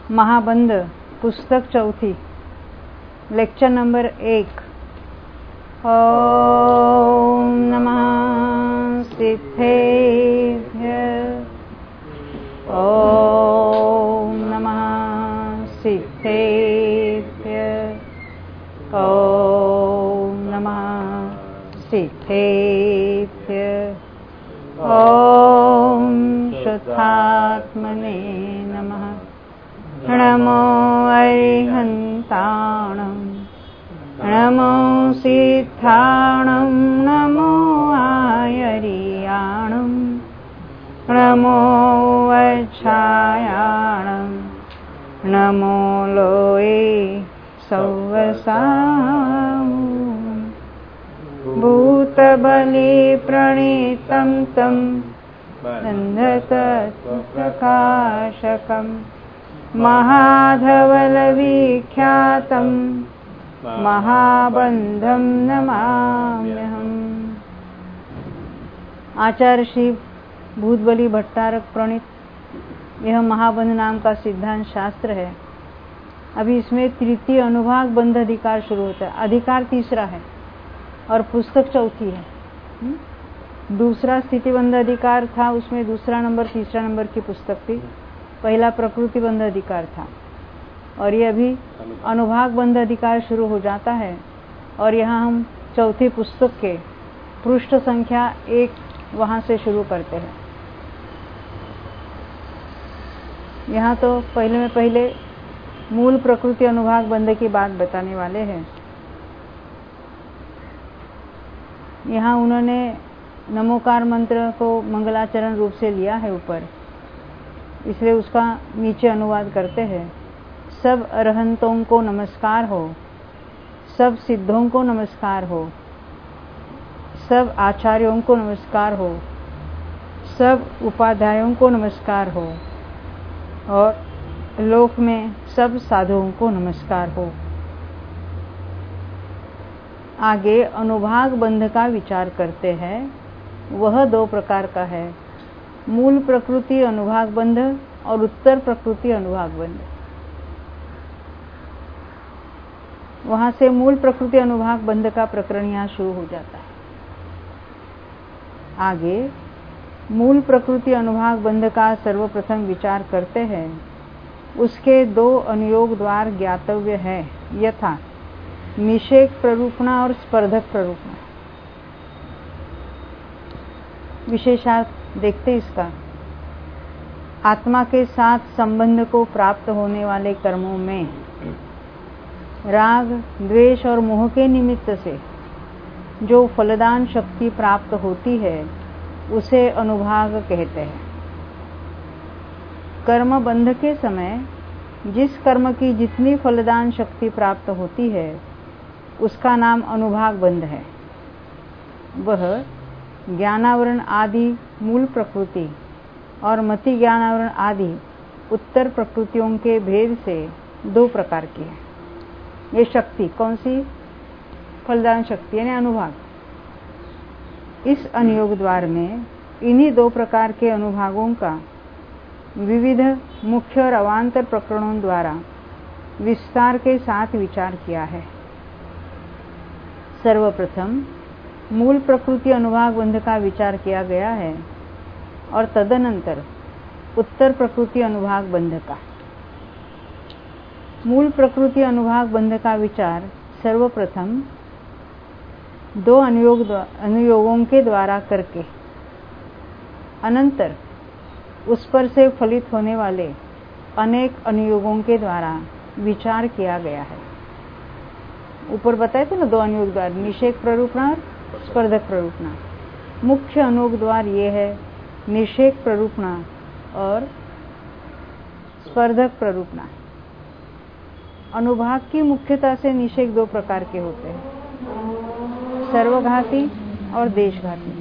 महाबंध पुस्तक चौथी, lecture number 1। ओम नमः सिद्धेभ्यः। ओम नमः सिद्धेभ्यः। ओम नमः सिद्धेभ्यः। ओम शुद्धात्मने नमः। नमो अरिहन्ताणं, नमो सिद्धाणं, नमो आयर्याणं, नमो वज्रायाणं, नमो लोये सौवसाम्। भूतबले प्रणीतं तं नन्दतत्प्रकाशकम् महाधवलविख्यातं महाबंधं नमाम्यहम्। आचार्य श्री भूतबली भट्टारक प्रणीत यह महाबंध नाम का सिद्धांत शास्त्र है। अभी इसमें तृतीय अनुभाग बंध अधिकार शुरू होता है। अधिकार तीसरा है और पुस्तक चौथी है। दूसरा स्थितिबंध अधिकार था, उसमें दूसरा नंबर तीसरा नंबर की पुस्तक थी। पहला प्रकृति बंध अधिकार था और ये अभी अनुभाग बंध अधिकार शुरू हो जाता है। और यहाँ हम चौथी पुस्तक के पृष्ठ संख्या 1 वहाँ से शुरू करते हैं। यहाँ तो पहले मूल प्रकृति अनुभाग बंध की बात बताने वाले हैं। यहाँ उन्होंने नमोकार मंत्र को मंगलाचरण रूप से लिया है ऊपर, इसलिए उसका नीचे अनुवाद करते हैं। सब अरहंतों को नमस्कार हो, सब सिद्धों को नमस्कार हो, सब आचार्यों को नमस्कार हो, सब उपाध्यायों को नमस्कार हो और लोक में सब साधुओं को नमस्कार हो। आगे अनुभाग बंध का विचार करते हैं। वह 2 प्रकार का है, मूल प्रकृति अनुभाग बंध और उत्तर प्रकृति अनुभाग बंध। वहां से मूल प्रकृति अनुभाग बंध का प्रकरण यहाँ शुरू हो जाता है। आगे मूल प्रकृति अनुभाग बंध का सर्वप्रथम विचार करते हैं। उसके 2 अनुयोग द्वार ज्ञातव्य है, यथा निषेक प्ररूपणा और स्पर्धक प्ररूपणा। विशेषार्थ देखते इसका। आत्मा के साथ संबंध को प्राप्त होने वाले कर्मों में राग, द्वेष और मोह के निमित्त से जो फलदान शक्ति प्राप्त होती है उसे अनुभाग कहते हैं। कर्म बंध के समय जिस कर्म की जितनी फलदान शक्ति प्राप्त होती है उसका नाम अनुभाग बंध है। वह ज्ञानावरण आदि मूल प्रकृति और मति ज्ञानावरण आदि उत्तर प्रकृतियों के भेद से 2 प्रकार की है। ये शक्ति कौन सी? फलदान शक्ति यानी अनुभाग। इस अनुयोग द्वार में इन्हीं 2 प्रकार के अनुभागों का विविध मुख्य और अवान्तर प्रकरणों द्वारा विस्तार के साथ विचार किया है। सर्वप्रथम मूल प्रकृति अनुभाग बंध का विचार किया गया है और तदनंतर उत्तर प्रकृति अनुभाग बंध का। मूल प्रकृति अनुभाग बंध का विचार सर्वप्रथम 2 अनुयोगों के द्वारा करके अनंतर उस पर से फलित होने वाले अनेक अनुयोगों के द्वारा विचार किया गया है। ऊपर बताए थे ना 2 अनुयोग द्वार, निषेक प्ररूपणा और स्पर्धक प्ररूपणा। मुख्य अनुयोग द्वार ये है निषेक प्ररूपणा और स्पर्धक प्ररूपणा। अनुभाग की मुख्यता से निषेक 2 प्रकार के होते हैं, सर्वघाती और देशघाती।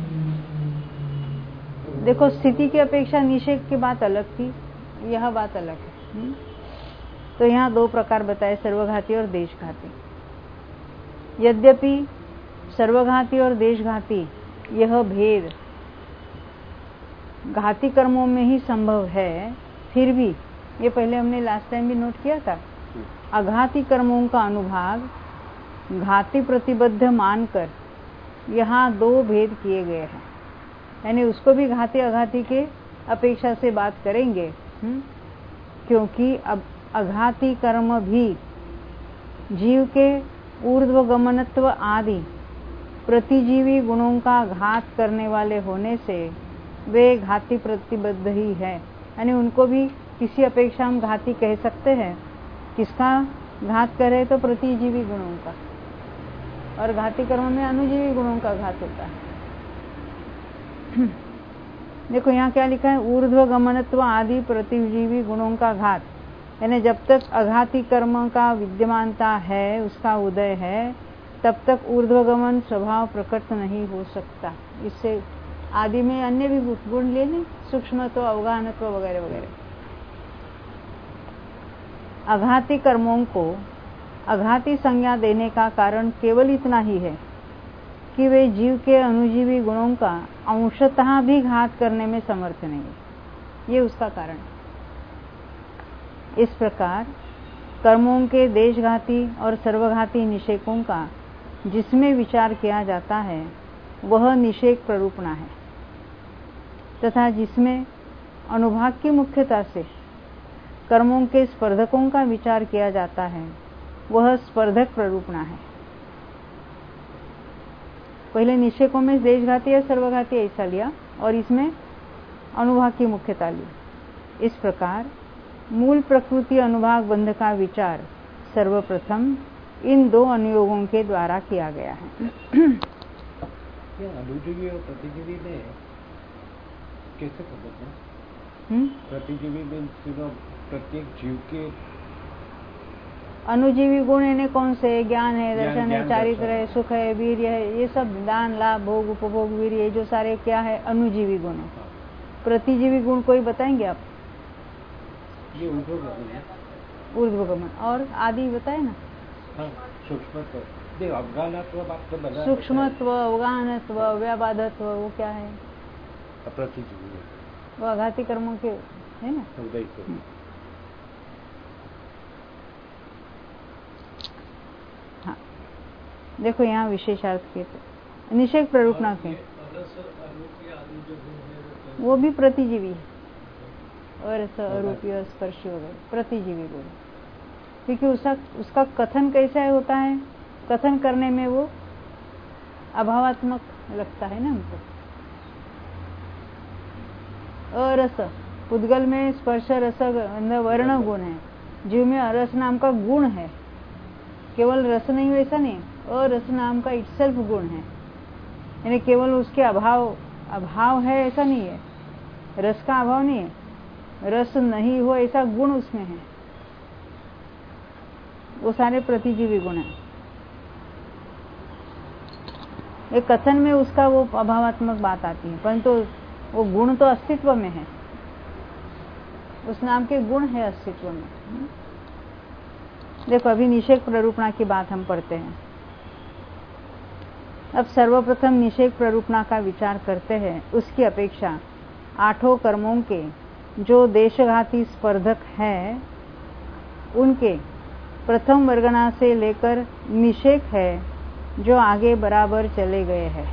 देखो स्थिति की अपेक्षा निषेक की बात अलग थी, यह बात अलग है। तो यहाँ 2 प्रकार बताए, सर्वघाती और देशघाती। यद्यपि सर्वघाती और देशघाती यह भेद घाती कर्मों में ही संभव है, फिर भी ये पहले हमने लास्ट टाइम भी नोट किया था। अघाती कर्मों का अनुभाग घाती प्रतिबद्ध मानकर यहाँ दो भेद किए गए हैं, यानी उसको भी घाती अघाती के अपेक्षा से बात करेंगे, क्योंकि अब अघाती कर्म भी जीव के ऊर्ध्वगमनत्व आदि प्रतिजीवी गुणों का घात करने वाले होने से वे घाती प्रतिबद्ध ही है, यानी उनको भी किसी अपेक्षा हम घाती कह सकते हैं। किसका घात करे तो प्रतिजीवी गुणों का, और घाती कर्म में अनुजीवी गुणों का घात होता है। देखो यहाँ क्या लिखा है, ऊर्ध्वगमनत्व आदि प्रतिजीवी गुणों का घात, यानी जब तक अघाती कर्म का विद्यमानता है, उसका उदय है, तब तक ऊर्ध्वगमन स्वभाव प्रकट नहीं हो सकता। इससे आदि में अन्य भी गुण ले लें, सूक्ष्मत्व, अवगाहनत्व वगैरह वगैरह। अघाती कर्मों को अघाती संज्ञा देने का कारण केवल इतना ही है कि वे जीव के अनुजीवी गुणों का अंशतः भी घात करने में समर्थ नहीं है, ये उसका कारण। इस प्रकार कर्मों के देशघाती और सर्वघाती निषेकों का जिसमें विचार किया जाता है वह निषेक प्ररूपणा है, तथा जिसमें अनुभाग की मुख्यता से कर्मों के स्पर्धकों का विचार किया जाता है वह स्पर्धक प्ररूपणा है। पहले निषेकों में देशघाती या सर्वघाती ऐसा लिया और इसमें अनुभाग की मुख्यता ली। इस प्रकार मूल प्रकृति अनुभाग बंध का विचार सर्वप्रथम इन दो अनुयोगों के द्वारा किया गया है। अनुजीवी और प्रतिजीवी में कैसे समझना? प्रतिजीवी में प्रत्येक जीव के अनुजीवी गुण यानी कौन से? ज्ञान है, दर्शन है, चारित्र है, सुख है, वीर्य है, ये सब दान, लाभ, भोग, उपभोग, वीर्य, ये जो सारे क्या है अनुजीवी गुण है। प्रतिजीवी गुण कोई बताएंगे आप? ये ऊर्ध्वगमन और आदि बताए ना। सूक्ष्मत्व, अवगाहनत्व, व्याबाधत्व, वो क्या है? प्रतिजीवी, वो अघाती कर्मों के है ना। हाँ, देखो यहाँ विशेषार्थ के निषेक प्ररूपणा के वो भी प्रतिजीवी है, और अरूपीय, स्पर्शी वगैरह प्रतिजीवी गुण, क्योंकि उसका कथन कैसा होता है, कथन करने में वो अभावात्मक लगता है ना हमको। अरस, पुद्गल में स्पर्श, रस, गंध, वर्ण गुण है, जीव में अरस नाम का गुण है, केवल रस नहीं वैसा नहीं, अरस नाम का इटसेल्फ गुण है, यानी केवल उसके अभाव है ऐसा नहीं है, रस का अभाव नहीं है, रस नहीं हो ऐसा गुण उसमें है, वो सारे प्रतिजीवी गुण है। एक कथन में उसका वो अभावात्मक बात आती है, परंतु वो गुण तो अस्तित्व में है, उस नाम के गुण है अस्तित्व में। देखो अभी निषेक प्ररूपणा की बात हम पढ़ते हैं। अब सर्वप्रथम निषेक प्ररूपणा का विचार करते हैं। उसकी अपेक्षा आठों कर्मों के जो देशघाती स्पर्धक हैं उनके प्रथम वर्गना से लेकर निषेक है जो आगे बराबर चले गए हैं।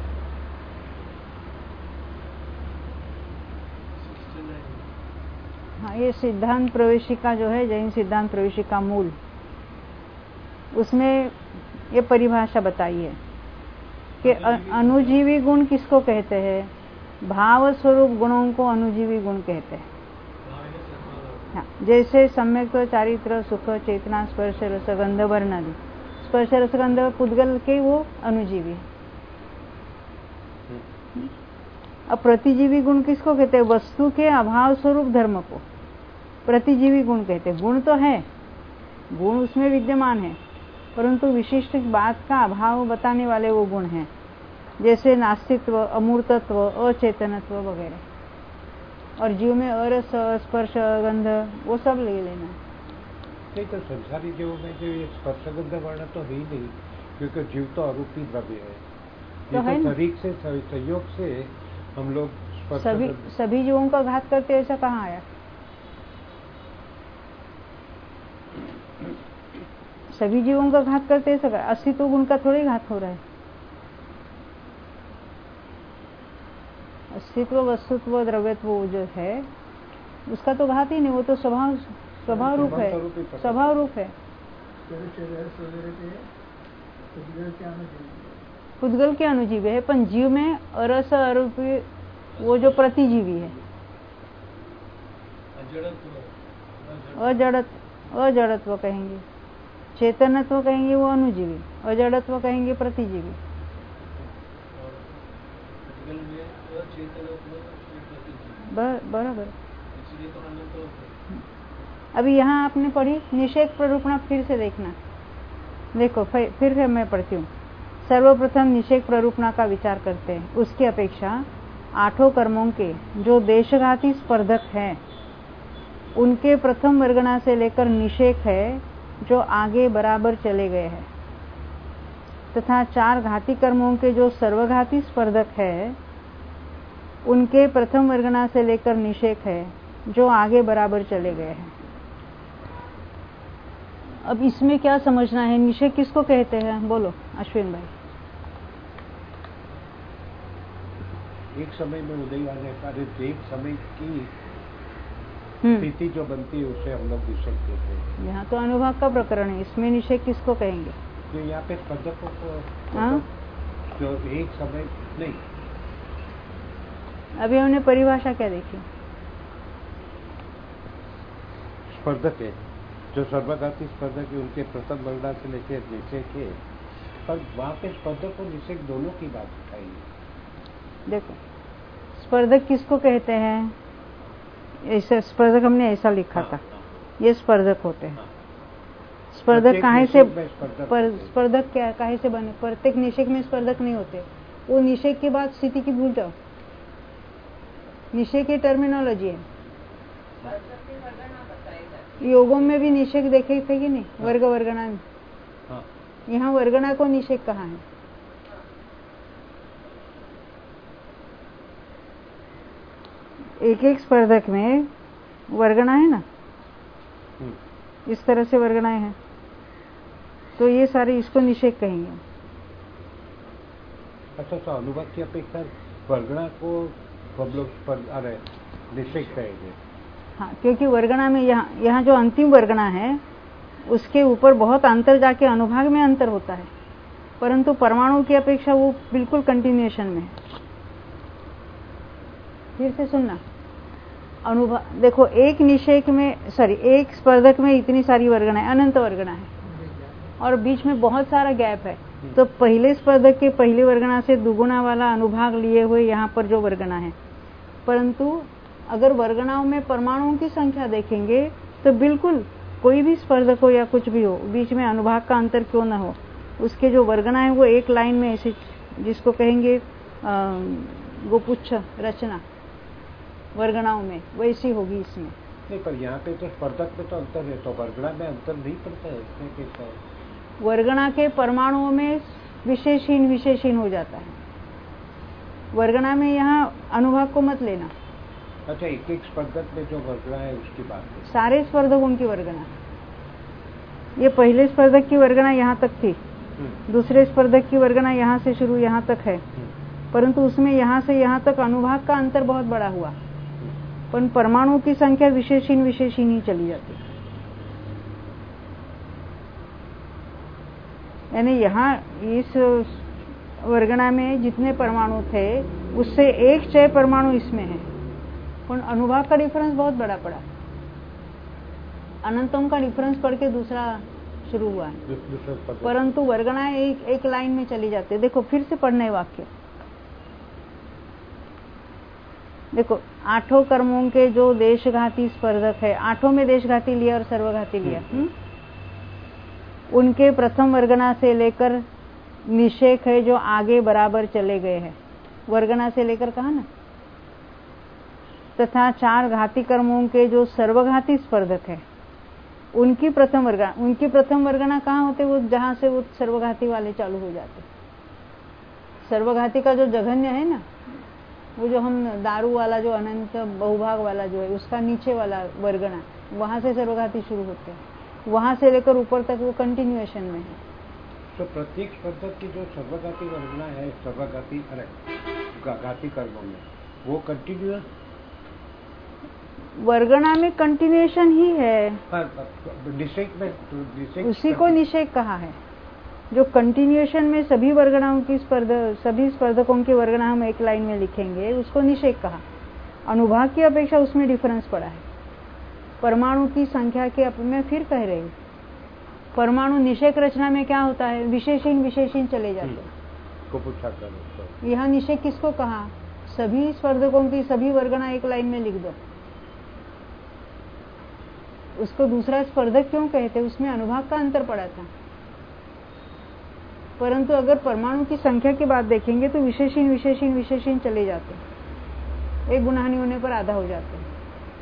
हाँ, ये सिद्धांत प्रवेशिका जो है, जैन सिद्धांत प्रवेशिका मूल, उसमें ये परिभाषा बताई है कि अनुजीवी गुण किसको कहते हैं? भाव स्वरूप गुणों को अनुजीवी गुण कहते हैं। हाँ, जैसे सम्यक चारित्र, सुख, चेतना, स्पर्श, रसगंध, वर्ण आदि। स्पर्श, रसगंध पुद्गल के वो अनुजीवी। अब प्रतिजीवी गुण किसको कहते हैं? वस्तु के अभाव स्वरूप धर्म को प्रतिजीवी गुण कहते हैं। गुण तो है, गुण उसमें विद्यमान है, परंतु विशिष्ट बात का अभाव बताने वाले वो गुण हैं, जैसे नास्तित्व, अमूर्तत्व, अचेतनत्व वगैरह। और जीव में अरस, स्पर्श, गंध वो सब ले लेना। नहीं तो संसारी जीवों में जो ये स्पर्श, गंध, वर्ण तो है ही नहीं, क्योंकि जीव तो अरूपी द्रव्य है। तो है शरीर से संयोग से हम लोग सभी जीवों का घात करते, ऐसा कहाँ आया? सभी जीवों का घात करते हैं। अस्तित्व गुण का थोड़ी घात हो रहा है। अस्तित्व, वस्तुत्व, द्रव्यत्व जो है उसका तो घात ही नहीं, वो तो स्वभाव रूप है, स्वभाव रूप है। पुद्गल के अनुजीवी है, पर जीव में अरस अरूपी वो जो प्रतिजीवी है। अजड़त्व कहेंगे, चेतनत्व कहेंगे वो अनुजीवी, अजड़त्व कहेंगे प्रतिजीवी। बराबर। अभी यहाँ आपने पढ़ी निषेक प्ररूपणा, फिर से देखना। देखो फिर मैं पढ़ती हूँ। सर्वप्रथम निषेक प्ररूपणा का विचार करते हैं। उसकी अपेक्षा आठों कर्मों के जो देशघाती स्पर्धक हैं उनके प्रथम वर्गणा से लेकर निषेक है जो आगे बराबर चले गए हैं, तथा 4 घाती कर्मों के जो सर्वघाती स्पर्धक है उनके प्रथम वर्गणा से लेकर निषेक है जो आगे बराबर चले गए हैं। अब इसमें क्या समझना है? निषेक किसको कहते हैं? बोलो अश्विन भाई। एक समय में उदय आने कार्य, एक समय की स्थिति जो बनती है उसे हम लोग निषेक कहते हैं। यहाँ तो अनुभाग का प्रकरण है, इसमें निषेक किसको कहेंगे? तो यहाँ पे स्पर्धकों को जो एक समय नहीं। अभी हमने परिभाषा क्या देखी? स्पर्धक है जो सर्वघाती स्पर्धक है, उनके प्रथम वर्गणा से लेकर निषेक है, पर वहाँ पे स्पर्धक और निषेक दोनों की बात उठाई। देखो स्पर्धक किसको कहते हैं? ऐसा स्पर्धक हमने ऐसा लिखा था। ये स्पर्धक होते हैं। स्पर्धक काहे से, स्पर्धक क्या काहे से बने? प्रत्येक निषेक में स्पर्धक नहीं होते। वो निषेक के बाद स्थिति की भूल जाओ। निषेक की टर्मिनोलॉजी है। योगों में भी निषेक देखे थे कि नहीं? वर्ग वर्गणा में। यहाँ वर्गणा को निषेक कहा है। एक एक स्पर्धक में वर्गणा है ना, इस तरह से वर्गणाएं हैं, तो ये सारे इसको निषेक कहेंगे। अच्छा, तो अनुभाग की अपेक्षा वर्गणा को हम लोग निषेक कहेंगे। हाँ, क्योंकि वर्गणा में यहाँ जो अंतिम वर्गणा है उसके ऊपर बहुत अंतर जाके अनुभाग में अंतर होता है, परंतु परमाणु की अपेक्षा वो बिल्कुल कंटिन्यूएशन में है। फिर से सुनना। अनुभाग देखो, एक निषेक में एक स्पर्धक में इतनी सारी वर्गणा है, अनंत वर्गणा है, और बीच में बहुत सारा गैप है। तो पहले स्पर्धक के पहली वर्गणा से दुगुना वाला अनुभाग लिए हुए यहाँ पर जो वर्गणा है, परंतु अगर वर्गणाओं में परमाणुओं की संख्या देखेंगे तो बिल्कुल कोई भी स्पर्धक हो या कुछ भी हो, बीच में अनुभाग का अंतर क्यों ना हो, उसके जो वर्गणा है वो एक लाइन में ऐसे, जिसको कहेंगे गोपुच्छ रचना वर्गणाओं में, वैसी होगी इसमें। नहीं, पर यहाँ पे तो स्पर्धक में तो अंतर है, तो वर्गणा में अंतर नहीं पड़ता है, इसमें कैसा है? वर्गणा के परमाणुओं में विशेषहीन हो जाता है। वर्गणा में यहाँ अनुभाग को मत लेना। अच्छा, एक एक स्पर्धक में जो वर्गणा है उसकी बात है। सारे स्पर्धकों की वर्गणा। ये पहले स्पर्धक की वर्गणा यहाँ तक थी, दूसरे स्पर्धक की वर्गणा यहाँ से शुरू यहाँ तक है, परंतु उसमें यहाँ से यहाँ तक अनुभाग का अंतर बहुत बड़ा हुआ, पर परमाणु की संख्या विशेषहीन ही चली जाती। यानी यहाँ इस वर्गणा में जितने परमाणु थे उससे एक 6 परमाणु इसमें है, पर अनुभाग का डिफरेंस बहुत बड़ा पड़ा। अनंतों का डिफरेंस पढ़ के दूसरा शुरू हुआ है, परंतु वर्गणाएं एक लाइन में चली जाती है। देखो फिर से पढ़ने वाक्य देखो, 8 कर्मों के जो देशघाती स्पर्धक है, 8 में देशघाती लिया और सर्वघाती लिया, उनके प्रथम वर्गणा से लेकर निषेक है जो आगे बराबर चले गए हैं। वर्गणा से लेकर कहा ना, तथा 4 घाती कर्मों के जो सर्वघाती स्पर्धक है उनकी प्रथम वर्गणा कहाँ होते? वो जहां से वो सर्वघाती वाले चालू हो जाते। सर्वघाती का जो जघन्य है ना, वो जो हम दारू वाला जो अनंत बहुभाग वाला जो है उसका नीचे वाला वर्गणा, वहां से सर्वघाती शुरू होते हैं। वहां से लेकर ऊपर तक वो कंटिन्यूएशन में है। तो प्रत्येक स्पर्धक की जो सर्वघाती वर्गना है, घाती कर्मों में, वो कंटिन्यूअस वर्गना में कंटिन्यूएशन ही है। निषेक में उसी को निषेक कहा है। जो कंटिन्यूएशन में सभी वर्गनाओं की सभी स्पर्धकों की वर्गना हम एक लाइन में लिखेंगे, उसको निषेक कहा। अनुभाग की अपेक्षा उसमें डिफरेंस पड़ा है। परमाणु की संख्या के मैं फिर कह रही हूँ, परमाणु निषेक रचना में क्या होता है, विशेषण विशेषण चले जाते हैं। को पूछा कर यहाँ निषेक किसको कहा, सभी स्पर्धकों की सभी वर्गना एक लाइन में लिख दो। उसको दूसरा स्पर्धक क्यों कहते, उसमें अनुभाग का अंतर पड़ा था। परंतु अगर परमाणु की संख्या की बात देखेंगे तो विशेषण विशेषण विशेषण चले जाते हैं, एक गुणानी होने पर आधा हो जाते हैं,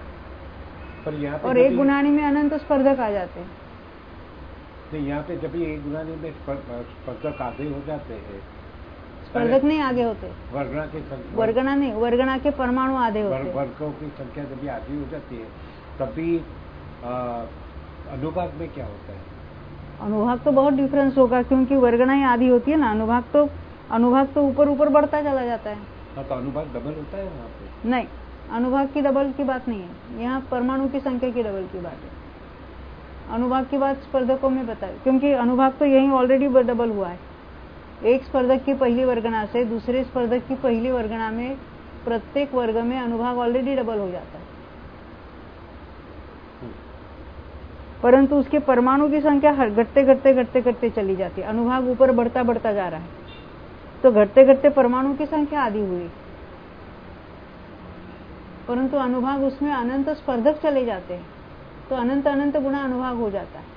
और एक गुणानी में अनंत स्पर्धक आ जाते हैं। नहीं, यहाँ पे जब एक गुणानी में स्पर्धक आधे हो जाते हैं, स्पर्धक नहीं आगे होते, वर्गना नहीं, वर्गना के परमाणु आधे होते हैं। वर्गों की संख्या जब आधी हो जाती है तभी अनुभाग में क्या होता है? अनुभाग तो बहुत डिफरेंस होगा, क्योंकि वर्गना ही आधी होती है ना। अनुभाग तो ऊपर ऊपर बढ़ता चला जाता है। हाँ, तो अनुभाग डबल होता है वहाँ पे? नहीं, अनुभाग की डबल की बात नहीं है, यहाँ परमाणु की संख्या की डबल की बात है। अनुभाग की बात स्पर्धकों में बताए, क्योंकि अनुभाग तो यही ऑलरेडी डबल हुआ है। एक स्पर्धक की पहली वर्गना से दूसरे स्पर्धक की पहली वर्गना में प्रत्येक वर्ग में अनुभाग ऑलरेडी डबल हो जाता है, परंतु उसके परमाणु की संख्या घटते घटते घटते घटते चली जाती है। अनुभाग ऊपर बढ़ता बढ़ता जा रहा है, तो घटते घटते परमाणु की संख्या आधी हुई, परंतु अनुभाग उसमें अनंत स्पर्धक चले जाते हैं, तो अनंत अनंत गुना अनुभाग हो जाता है।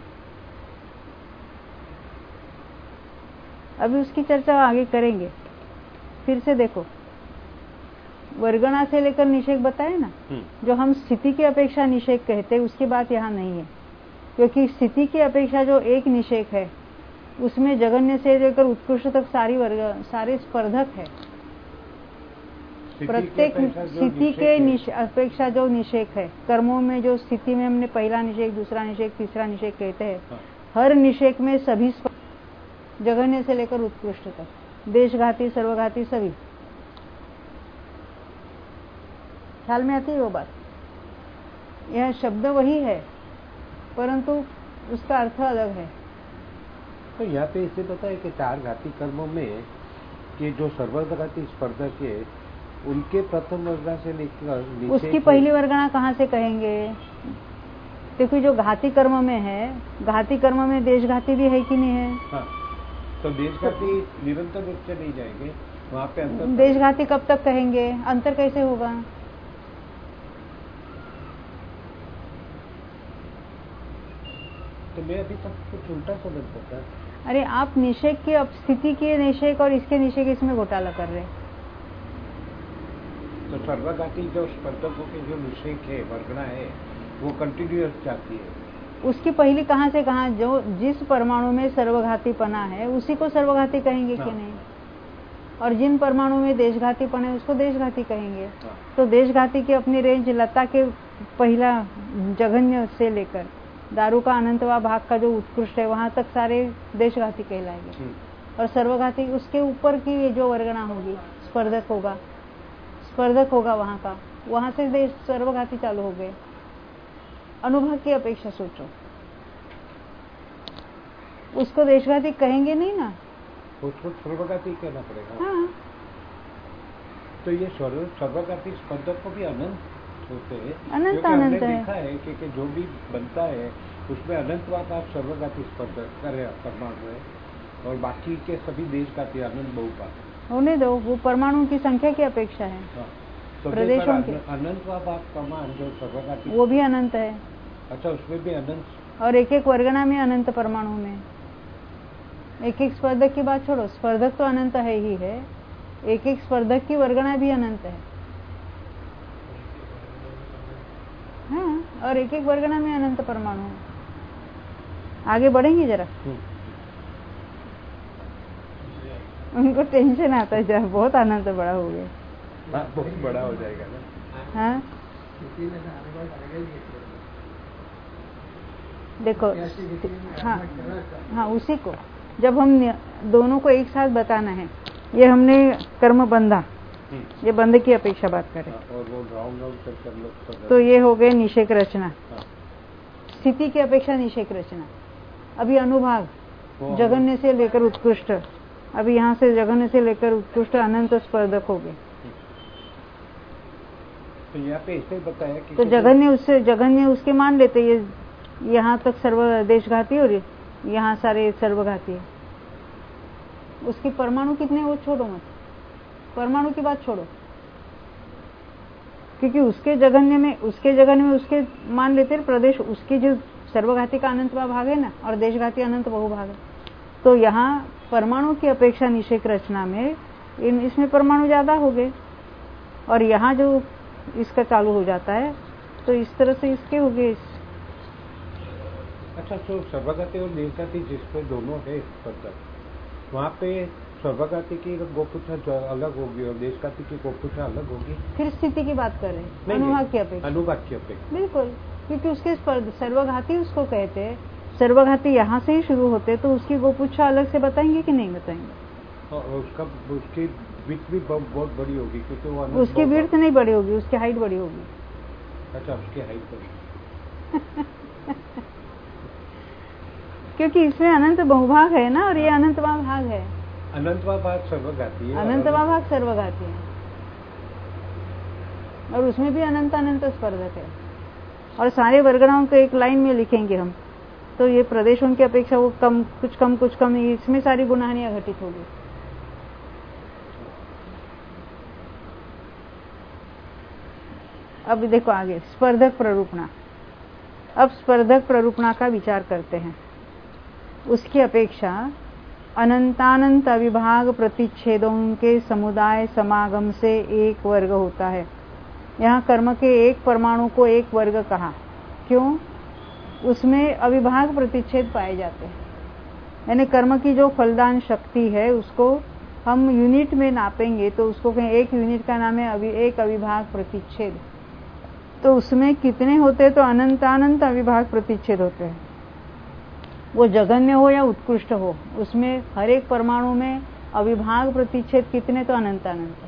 अभी उसकी चर्चा आगे करेंगे। फिर से देखो, वर्गना से लेकर निषेक बताए ना, जो हम स्थिति की अपेक्षा निषेक कहते हैं, उसकी बात यहाँ नहीं है, क्योंकि स्थिति की अपेक्षा जो एक निषेक है उसमें जघन्य से लेकर उत्कृष्ट तक सारे स्पर्धक है। प्रत्येक स्थिति के अपेक्षा जो निषेक है, कर्मों में जो स्थिति में हमने पहला निषेक, दूसरा निषेक, तीसरा निषेक कहते हैं, हर निषेक में सभी जघन्य से लेकर उत्कृष्ट तक, देशघाती सर्वघाती सभी। ख्याल में आती है वो बात? यह शब्द वही है, परंतु उसका अर्थ अलग है। तो यहाँ पे इससे पता है कि चार घाती कर्मों में कि जो सर्वघाती स्पर्धक है उनके प्रथम वर्गना से लेकर उसकी पहली वर्गना कहाँ से कहेंगे? देखो, जो घाती कर्म में है, घाती कर्म में देशघाती भी है कि नहीं है? हाँ, तो देशघाती निरंतर रूप से नहीं जाएंगे वहाँ पे अंतर। देशघाती कब तक कहेंगे? अंतर कैसे होगा? तो मैं अभी तक कुछ उल्टा समझ सकता। अरे आप निषेक की स्थिति के निषेक और इसके निषेक इसमें घोटाला कर रहे हैं। तो सर्वघाती जो स्पर्धकों के जो निषेक है, वर्गना है, वो कंटिन्यूअस जाती है। उसकी पहली कहाँ से कहाँ, जो जिस परमाणु में सर्वघातीपना है उसी को सर्वघाती कहेंगे कि नहीं, और जिन परमाणु में देशघातीपना है उसको देशघाती कहेंगे। तो देशघाती की अपनी रेंज लता के पहला जघन्य से लेकर दारू का अनंतवा भाग का जो उत्कृष्ट है वहां तक सारे देशघाती कहलाएंगे, और सर्वघाती उसके ऊपर की जो वर्गना होगी, स्पर्धक होगा वहां का, वहां से देश सर्वघाती चालू हो गए। अनुभाग की अपेक्षा सोचो, उसको देशघाती कहेंगे नहीं ना, उसको सर्वघाती कहना पड़ेगा। हाँ। तो ये सर्वघाती स्पर्धक को भी अनंत होते हैं, अनंत हमने है। देखा है कि जो भी बनता है उसमें अनंतवाद आप सर्वघाती स्पर्धक करे परमाणु है, और बाकी के सभी देशघाती अनंत बहुपात होने दो, वो परमाणु की संख्या की अपेक्षा है। हाँ, तो प्रदेशों के अनंतवाद परमाणु जो सर्वघाती वो भी अनंत है। अच्छा, उसमें भी अनंत, और एक एक वर्गना में अनंत परमाणु में, एक एक स्पर्धक की बात छोड़ो, स्पर्धक तो अनंत है ही है, एक एक स्पर्धक की वर्गना भी अनंत है। हाँ, और एक एक वर्गना में अनंत परमाणु है। आगे बढ़ेंगे जरा। उनको टेंशन आता है जब बहुत अनंत बड़ा हो गया। बहुत बड़ा हो जाएगा ना। हाँ, देखो, हाँ उसी को जब हम दोनों को एक साथ बताना है, ये हमने कर्म बंधा, ये बंध की अपेक्षा बात करें, और वो राउंड तो ये हो गए निषेक रचना। स्थिति की अपेक्षा निषेक रचना। अभी अनुभाग जघन्य से लेकर उत्कृष्ट, अभी यहाँ से जघन्य से लेकर उत्कृष्ट अनंत स्पर्धक हो गए। तो यहाँ पे इसने बताया कि तो जघन्य उसके मान लेते, ये यहाँ तक सर्वदेशघाती और यहाँ सारे सर्वघाती है। उसकी परमाणु कितने वो छोड़ो मत, परमाणु की बात छोड़ो, क्योंकि उसके जघन्य में उसके मान लेते प्रदेश, उसकी जो सर्वघाती का अनंतवा भाग है ना, और देशघाती अनंत बहुभाग है। तो यहाँ परमाणु की अपेक्षा निषेक रचना में इसमें परमाणु ज्यादा हो गए, और यहाँ जो इसका चालू हो जाता है तो इस तरह से इसके हो गए। अच्छा, तो सर्वघाती और देशघाती जिसमें दोनों है स्पर्धक, वहाँ पे सर्वघाती की गोपुच्छा अलग होगी और देशघाती की गोपुच्छा अलग होगी। फिर स्थिति की बात कर रहे हैं, अनुभाग की अपेक्षा। बिल्कुल, क्योंकि उसके सर्वघाती उसको कहते हैं, सर्वघाती यहाँ से ही शुरू होते, तो उसकी गोपुच्छा अलग से बताएंगे कि नहीं बताएंगे? और उसकी विड्थ भी बहुत बड़ी होगी, क्योंकि वो उसकी विड्थ नहीं बड़ी होगी, उसकी हाइट बड़ी होगी। अच्छा, उसकी हाइट बड़ी क्योंकि इसमें अनंत बहुभाग है ना, और ये अनंतवा भाग है। अनंतवा भाग सर्वघाती है, अनंतवा भाग सर्वघाती है, और उसमें भी अनंत स्पर्धक है। और सारे वर्गणाओं को एक लाइन में लिखेंगे हम, तो ये प्रदेशों की अपेक्षा वो कुछ कम, इसमें सारी गुणहानियां घटित होगी। अब देखो आगे स्पर्धक प्ररूपणा। अब स्पर्धक प्ररूपणा का विचार करते हैं। उसकी अपेक्षा अनंतानंत अविभाग प्रतिच्छेदों के समुदाय समागम से एक वर्ग होता है। यहाँ कर्म के एक परमाणु को एक वर्ग कहा, क्यों? उसमें अविभाग प्रतिच्छेद पाए जाते हैं। यानी कर्म की जो फलदान शक्ति है उसको हम यूनिट में नापेंगे तो उसको कहें एक यूनिट का नाम है एक अविभाग प्रतिच्छेद। तो उसमें कितने होते हैं? तो अनंतानंत अविभाग प्रतिच्छेद होते हैं। वो जघन्य हो या उत्कृष्ट हो, उसमें हर एक परमाणु में अविभाग प्रतिच्छेद कितने? तो अनंतानंत।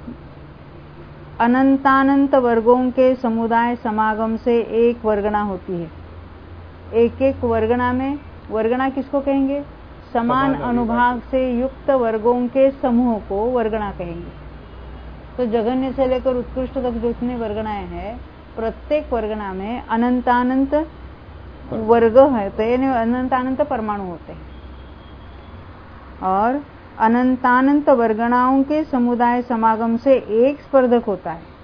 अनंतानंत वर्गों के समुदाय समागम से एक वर्गणा होती है। एक वर्गणा में, वर्गणा किसको कहेंगे? समान अनुभाग से युक्त वर्गों के समूह को वर्गणा कहेंगे। तो जघन्य से लेकर उत्कृष्ट तक जितने वर्गणाएं हैं, प्रत्येक वर्गणा में अनंतानंत वर्ग है, तो यानी अनंतानंत परमाणु होते हैं। और अनंतानंत वर्गणाओं के समुदाय समागम से एक स्पर्धक होता है।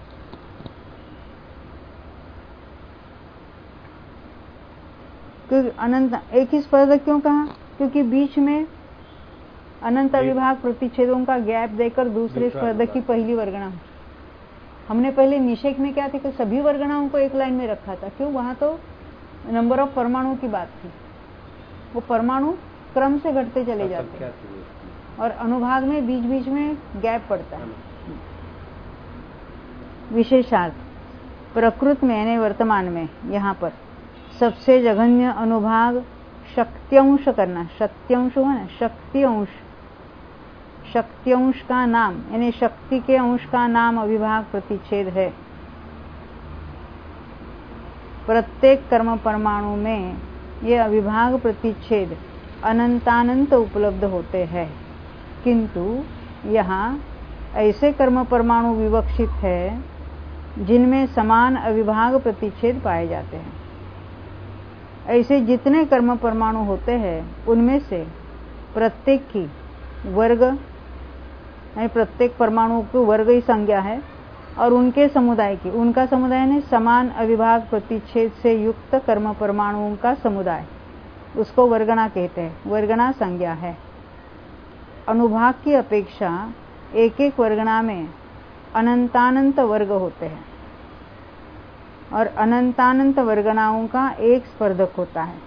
क्योंकि अनंत एक ही स्पर्धक क्यों कहा? क्योंकि बीच में अनंत अविभाग प्रतिच्छेदों का गैप देकर दूसरे स्पर्धक की पहली वर्गणा। हमने पहले निषेक में क्या थे कि सभी वर्गणाओं को एक लाइन में रखा था। क्यों? वहां तो नंबर ऑफ परमाणु की बात थी, वो परमाणु क्रम से घटते चले जाते हैं, और अनुभाग में बीच बीच में गैप पड़ता है। विशेषार्थ प्रकृत में यानी वर्तमान में यहाँ पर सबसे जघन्य अनुभाग शक्त्यंश करना, शक्त्यंश है ना, शक्त्यंश का नाम यानी शक्ति के अंश का नाम अविभाग प्रतिच्छेद है। प्रत्येक कर्म परमाणु में ये अविभाग प्रतिच्छेद अनंतानंत उपलब्ध होते हैं, किंतु यहाँ ऐसे कर्म परमाणु विवक्षित है जिनमें समान अविभाग प्रतिच्छेद पाए जाते हैं। ऐसे जितने कर्म परमाणु होते हैं उनमें से प्रत्येक की वर्ग यानी प्रत्येक परमाणु की वर्ग ही संज्ञा है, और उनके समुदाय की, उनका समुदाय ने समान अविभाग प्रतिच्छेद से युक्त कर्म परमाणुओं का समुदाय, उसको वर्गणा कहते हैं। वर्गणा संज्ञा है। अनुभाग की अपेक्षा एक एक वर्गणा में अनंतानंत वर्ग होते हैं, और अनंतानंत वर्गणाओं का एक स्पर्धक होता है।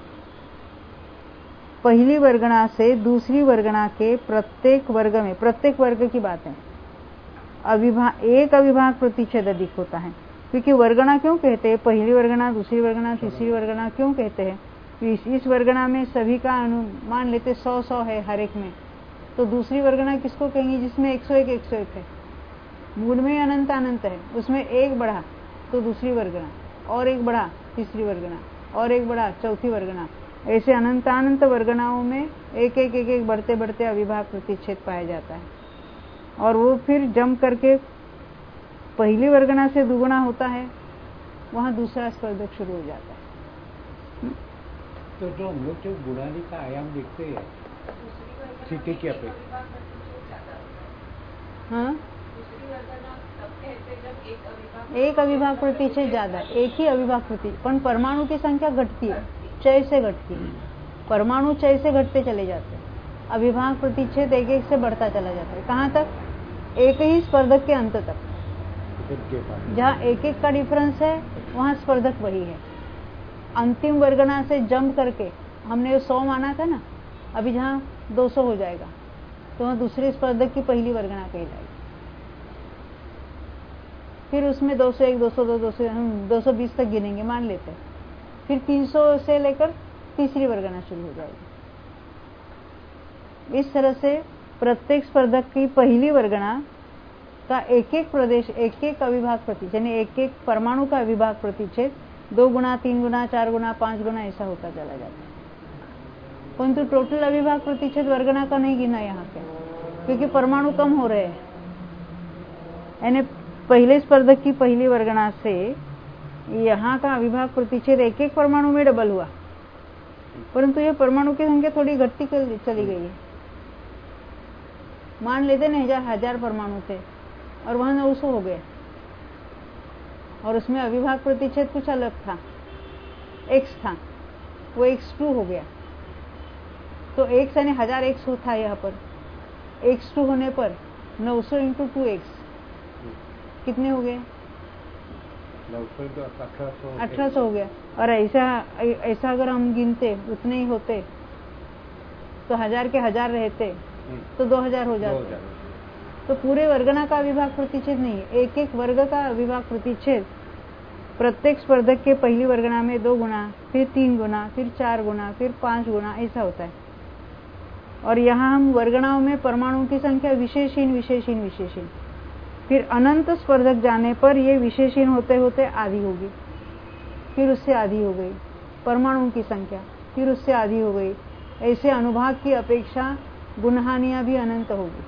पहली वर्गणा से दूसरी वर्गणा के प्रत्येक वर्ग में, प्रत्येक वर्ग की बात है, एक अविभाग प्रतिच्छेद अधिक होता है। क्योंकि वर्गणा क्यों कहते हैं? पहली वर्गणा, दूसरी वर्गणा, तीसरी वर्गणा क्यों कहते हैं? इस वर्गणा में सभी का अनुमान लेते 100 है हर एक में, तो दूसरी वर्गणा किसको कहेंगे जिसमें 101 है, मूल में अनंत अनंत है, उसमें एक बढ़ा तो दूसरी वर्गणा, और एक बढ़ा तीसरी वर्गणा, और एक बढ़ा चौथी वर्गणा, ऐसे अनंत वर्गणाओं में एक एक बढ़ते बढ़ते अविभाग प्रतिच्छेद पाया जाता है। और वो फिर जम करके पहली वर्गणा से दुगुना होता है, वहां दूसरा स्पर्धक शुरू हो जाता है। तो जो हम लोग जो गुणानी का आयाम देखते हैं सिटी की अपेक्षा, हाँ, एक अविभाग प्रतिच्छेद ज्यादा, एक ही अविभाग प्रति, पर परमाणु की संख्या घटती है, क्षय से घटती है, परमाणु क्षय से घटते चले जाते हैं, अविभाग प्रतिच्छेद एक एक से बढ़ता चला जाता है। कहाँ तक? एक ही स्पर्धक के अंत तक, जहाँ एक एक का डिफरेंस है वहां स्पर्धक वही है। अंतिम वर्गणा से जंप करके हमने 100 माना था ना, अभी जहाँ 200 हो जाएगा तो वहाँ दूसरे स्पर्धक की पहली वर्गणा कहलाएगी। फिर उसमें 201, 202, 200, हम 220 तक गिनेंगे मान लेते हैं। फिर 300 से लेकर तीसरी वर्गणा शुरू हो जाएगी। इस तरह से प्रत्येक स्पर्धक की पहली वर्गणा का एक एक प्रदेश, एक एक अविभाग प्रतिच्छेद, यानी एक एक परमाणु का अविभाग प्रतिच्छेद 2 गुना, 3 गुना, 4 गुना, 5 गुना ऐसा होता चला जाता है। परंतु टोटल अविभाग प्रतिच्छेद वर्गणा का नहीं गिना यहाँ पे, क्योंकि परमाणु कम हो रहे हैं। यानी पहले स्पर्धक की पहली वर्गणा से यहाँ का अविभाग प्रतिच्छेद एक एक परमाणु में डबल हुआ, परंतु ये परमाणु की संख्या थोड़ी घटती चली गई है। मान लेते ना 1000 परमाणु थे और वहां 900 हो गए, और उसमें अविभाग प्रतिच्छेद कुछ अलग था, x था, वो x2 हो गया। तो x यानी 1000 x था यहाँ पर, x2 होने पर 900 × 2x कितने हो गए? 1800 हो गया। और ऐसा अगर हम गिनते उतने ही होते तो 1000 के 1000 रहते तो 2000 हो जाते। तो पूरे वर्गणा का अविभाग प्रतिच्छेद नहीं है, एक एक वर्ग का अविभाग प्रतिच्छेद प्रत्येक स्पर्धक के पहली वर्गणा में 2 गुना, फिर 3 गुना, फिर 4 गुना, फिर 5 गुना ऐसा होता है। और यहाँ हम वर्गणाओं में परमाणुओं की संख्या विशेषहीन, फिर अनंत स्पर्धक जाने पर ये विशेषहीन होते होते आधी होगी, फिर उससे आधी हो गई परमाणुओं की संख्या, फिर उससे आधी हो गई। ऐसे अनुभाग की अपेक्षा गुणहानियां भी अनंत होगी।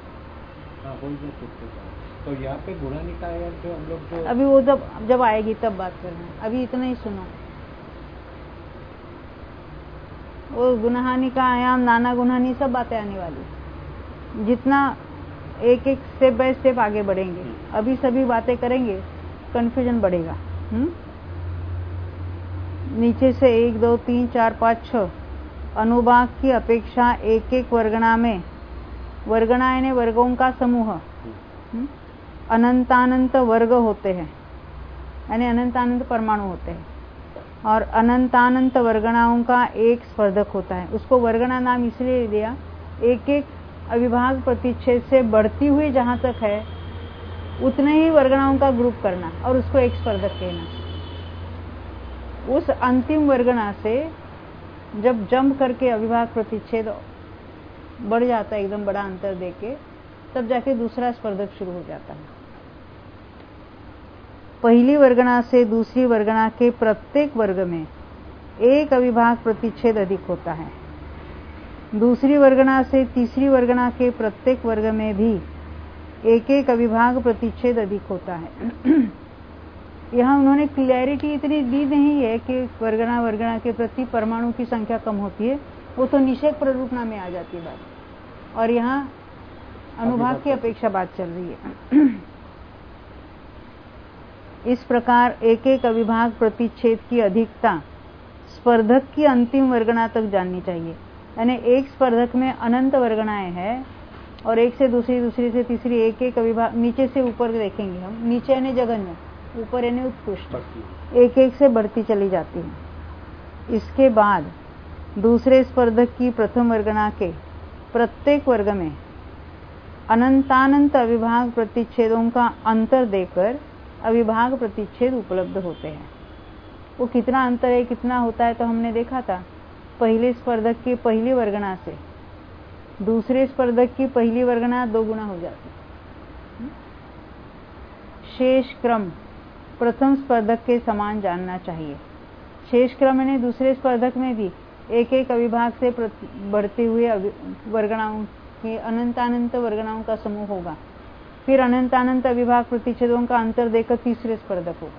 तो यहाँ पे गुणानी का आयाम जो हम लोग जो अभी वो जब आएगी तब बात कर रहे हैं, अभी इतना ही सुनो। वो गुणहानि का आयाम, नाना गुणहानि, सब बातें आने वाली। जितना एक एक स्टेप बाय स्टेप आगे बढ़ेंगे, अभी सभी बातें करेंगे कंफ्यूजन बढ़ेगा। नीचे से 1, 2, 3, 4, 5, 6 अनुभाग की अपेक्षा एक एक वर्गणा में, वर्गणा यानी वर्गों का समूह, अनंतानंत वर्ग होते हैं, यानी अनंतानंत परमाणु होते हैं, और अनंतानंत वर्गणाओं का एक स्पर्धक होता है। उसको वर्गणा नाम इसलिए दिया, एक एक अविभाग प्रतिच्छेद से बढ़ती हुई जहां तक है उतने ही वर्गणाओं का ग्रुप करना और उसको एक स्पर्धक कहना। उस अंतिम वर्गणा से जब जंप करके अविभाग प्रतिच्छेद बढ़ जाता है, एकदम बड़ा अंतर देके, तब जाके दूसरा स्पर्धक शुरू हो जाता है। पहली वर्गणा से दूसरी वर्गणा के प्रत्येक वर्ग में एक अविभाग प्रतिच्छेद अधिक होता है। दूसरी वर्गणा से तीसरी वर्गणा के प्रत्येक वर्ग में भी एक एक अविभाग प्रतिच्छेद अधिक होता है। यहाँ उन्होंने क्लैरिटी इतनी दी नहीं है कि वर्गणा के प्रति परमाणु की संख्या कम होती है, वो तो निषेध प्ररूपणा में आ जाती है बात, और यहाँ अनुभाग की अपेक्षा बात चल रही है। इस प्रकार एक एक अविभाग प्रतिच्छेद की अधिकता स्पर्धक की अंतिम वर्गणा तक जाननी चाहिए। यानी एक स्पर्धक में अनंत वर्गणाएं हैं और एक से दूसरी, दूसरी से तीसरी, एक एक अविभाग, नीचे से ऊपर देखेंगे हम, नीचे यानी जघन्य, ऊपर यानी उत्कृष्ट, एक एक से बढ़ती चली जाती है। इसके बाद दूसरे स्पर्धक की प्रथम वर्गणा के प्रत्येक वर्ग में अनंतानंत अविभाग प्रतिच्छेदों का अंतर देकर अविभाग प्रतिच्छेद उपलब्ध होते हैं। वो कितना अंतर है, कितना होता है, तो हमने देखा था पहले स्पर्धक की पहली वर्गणा से दूसरे स्पर्धक की पहली वर्गणा 2 गुना हो जाती है। शेष क्रम प्रथम स्पर्धक के समान जानना चाहिए। शेष क्रम यानी दूसरे स्पर्धक में भी एक एक अविभाग से बढ़ते हुए वर्गणाओं के अनंतानंत वर्गणाओं का समूह होगा। फिर अनंतानंत अविभाग प्रतिच्छेदों का अंतर देकर तीसरे स्पर्धक होगा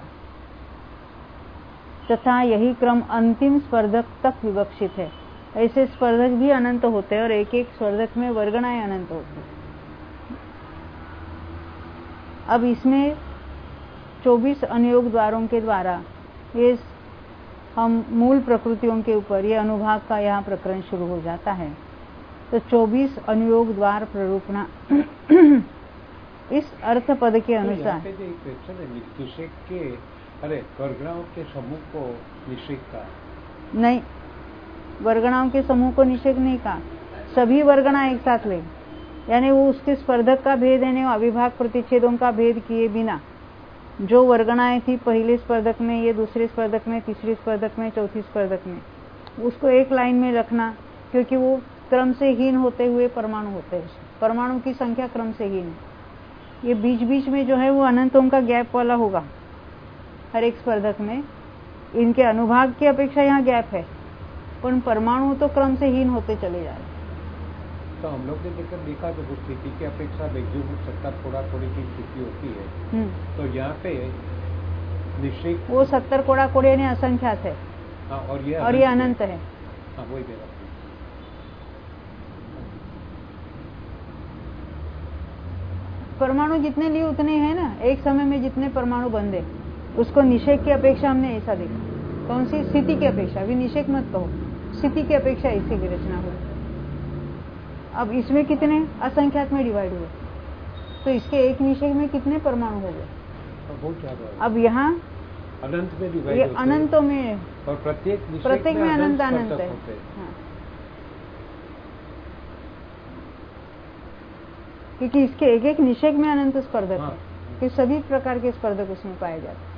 तथा यही क्रम अंतिम स्पर्धक तक विवक्षित है। ऐसे स्पर्धक भी अनंत होते हैं और एक एक स्पर्धक में वर्गणाएं अनंत होती है। अब इसमें 24 अनुयोग द्वारों के द्वारा ये हम मूल प्रकृतियों के ऊपर ये अनुभाग का यहाँ प्रकरण शुरू हो जाता है। तो 24 अनुयोग द्वार प्ररूपणा इस अर्थ पद के अनुसार निषेक के वर्गणाओं के समूह को निषेक का नहीं, वर्गणाओं के समूह को निषेक नहीं कहा, सभी वर्गणा एक साथ ले, यानी वो उसके स्पर्धक का भेद यानी अविभाग प्रतिच्छेदों का भेद किए बिना जो वर्गणाएं थी पहले स्पर्धक में, ये दूसरे स्पर्धक में, तीसरे स्पर्धक में, चौथी स्पर्धक में, उसको एक लाइन में रखना, क्योंकि वो क्रम से हीन होते हुए परमाणु होते हैं। परमाणु की संख्या क्रम से हीन है। ये बीच बीच में जो है वो अनंतों का गैप वाला होगा हर एक स्पर्धक में। इनके अनुभाग की अपेक्षा यहाँ गैप है, पर परमाणु तो क्रम से हीन होते चले जा रहे। तो हम लोग ने देखा जब उस स्थिति की अपेक्षा वैद्युत सत्ता थोड़ा थोड़ी की स्थिति होती है, तो यहाँ पे निश्चित वो 70 कोड़ा कोड़े यानी असंख्यात है। और ये अनंत है। हाँ, वही मेरा परमाणु जितने लिए उतने हैं ना, एक समय में जितने परमाणु बंधे, उसको निषेक की अपेक्षा हमने ऐसा देखा। कौन सी स्थिति की अपेक्षा, अभी निषेक मत कहो, स्थिति की अपेक्षा ऐसी की रचना हुई। अब इसमें कितने असंख्यात में डिवाइड हुए, तो इसके एक निषेक में कितने परमाणु हो गए? बहुत ज्यादा। अब यहाँ अनंत में डिवाइड ये अनंतों में, और प्रत्येक में अनंत अनंत है। हाँ। क्योंकि इसके एक एक निषेक में अनंत स्पर्धक है, कि सभी प्रकार के स्पर्धक उसमें पाए जाते हैं।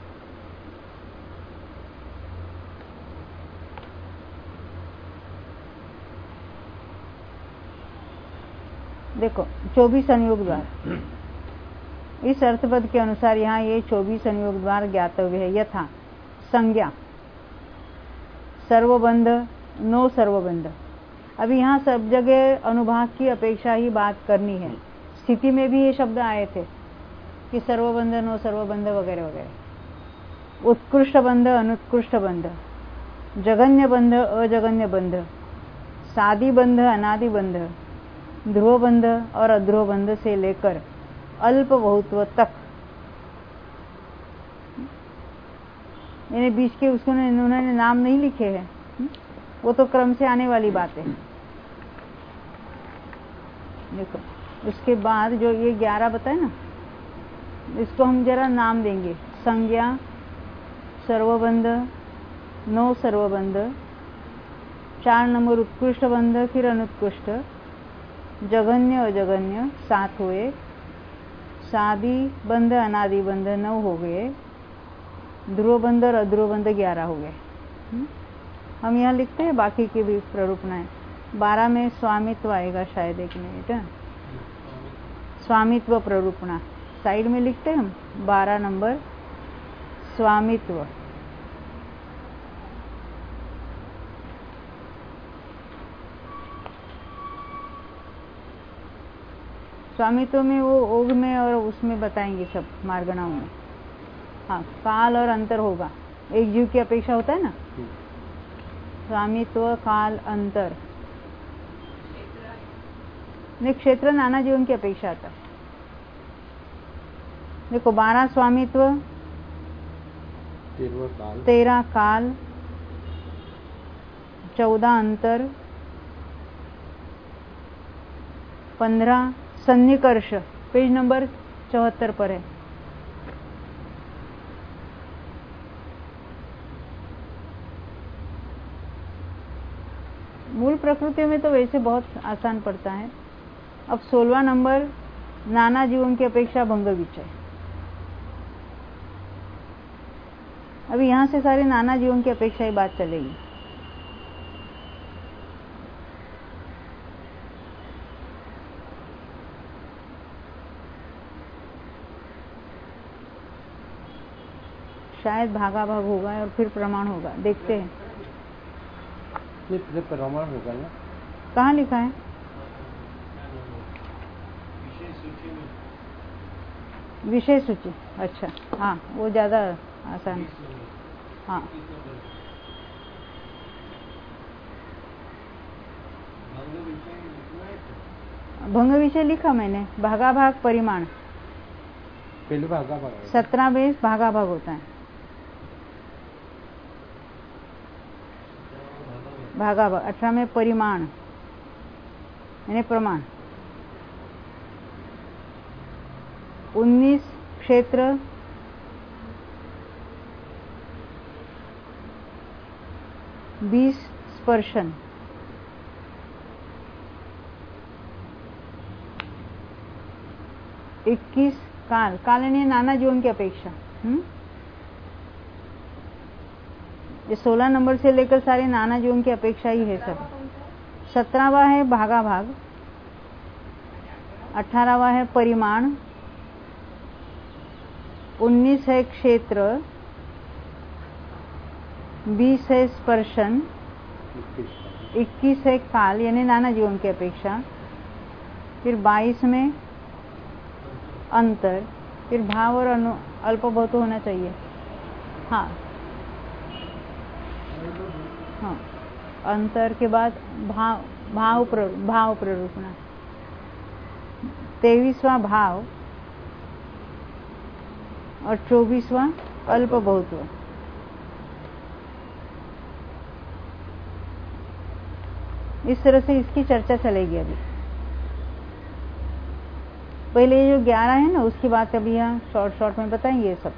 देखो 24 अनुयोग द्वार, इस अर्थपद के अनुसार यहाँ ये 24 अनुयोग द्वार ज्ञातव्य है। यथा संज्ञा, सर्वबंध, नो सर्वबंध। अभी यहाँ सब जगह अनुभाग की अपेक्षा ही बात करनी है। स्थिति में भी ये शब्द आए थे कि सर्वबंध, नो सर्वबंध वगैरह वगैरह। उत्कृष्ट बंध, अनुत्कृष्ट बंध, जगन्य बंध, अजगन्य बंध, सादी बंध, अनादि बंध, ध्रुव बंध और अध्रुव बंध से लेकर अल्प बहुत्व तक, यानी बीच के उसको उन्होंने नाम नहीं लिखे हैं, वो तो क्रम से आने वाली बात है। देखो उसके बाद जो ये 11 बताए ना, इसको हम जरा नाम देंगे। संज्ञा, सर्वबंध, नो सर्वबंध, 4 नंबर उत्कृष्ट बंध, फिर अनुत्कृष्ट, जगन्य अजगन्य 7 हुए, सादी बंध अनादि बंध 9 हो गए, ध्रुव बंध और अध्रुव बंध 11 हो गए। हम यहाँ लिखते हैं बाकी की भी प्ररूपणाएं। 12 में स्वामित्व आएगा शायद, एक मिनट, स्वामित्व प्ररूपणा साइड में लिखते हैं हम। 12 नंबर स्वामित्व, स्वामित्व में वो ओग में और उसमें बताएंगे सब मार्गणाओं में। हाँ, काल और अंतर होगा, एक जीव की अपेक्षा होता है ना, स्वामित्व, काल, अंतर। क्षेत्र नाना जीवन की अपेक्षा आता है। देखो 12 स्वामित्व, 13 काल, 14 अंतर, 15 सन्निकर्ष, पेज नंबर 74 पर है। मूल प्रकृति में तो वैसे बहुत आसान पड़ता है। अब 16वां नंबर नाना जीवों की अपेक्षा भंग विचय। अभी यहाँ से सारे नाना जीवों की अपेक्षा ही बात चलेगी। शायद भागा भाग होगा और फिर प्रमाण होगा, देखते हैं। नहीं, प्रमाण होगा ना। कहाँ लिखा है? विषय सूची। अच्छा, हाँ, वो ज्यादा आसान है। हाँ, भंग विषय लिखा मैंने, भागा भाग परिमाण। पहले भागा भाग 17 में भागा भाग होता है, भागा भाग। 18 में परिमाण यानी प्रमाण। 19 क्षेत्र, 20 स्पर्शन, 21 काल। काल यानी नाना जीवन की अपेक्षा। ये 16 नंबर से लेकर सारे नाना जीवन की अपेक्षा ही है सब। 17वां है भागा भाग, 18वां है परिमाण, 19 है क्षेत्र, 20 है स्पर्शन, 21 है काल यानी नाना जीवन की अपेक्षा, फिर 22 में अंतर, फिर भाव और अल्प बहुत होना चाहिए। हाँ, हाँ, अंतर के बाद भाव प्ररूपणा। 23वां भाव और 24वां अल्प बहुत्व। इस तरह से इसकी चर्चा चलेगी। अभी पहले ये जो 11 है ना, उसकी बात अभी यहाँ शॉर्ट में बताएंगे। ये सब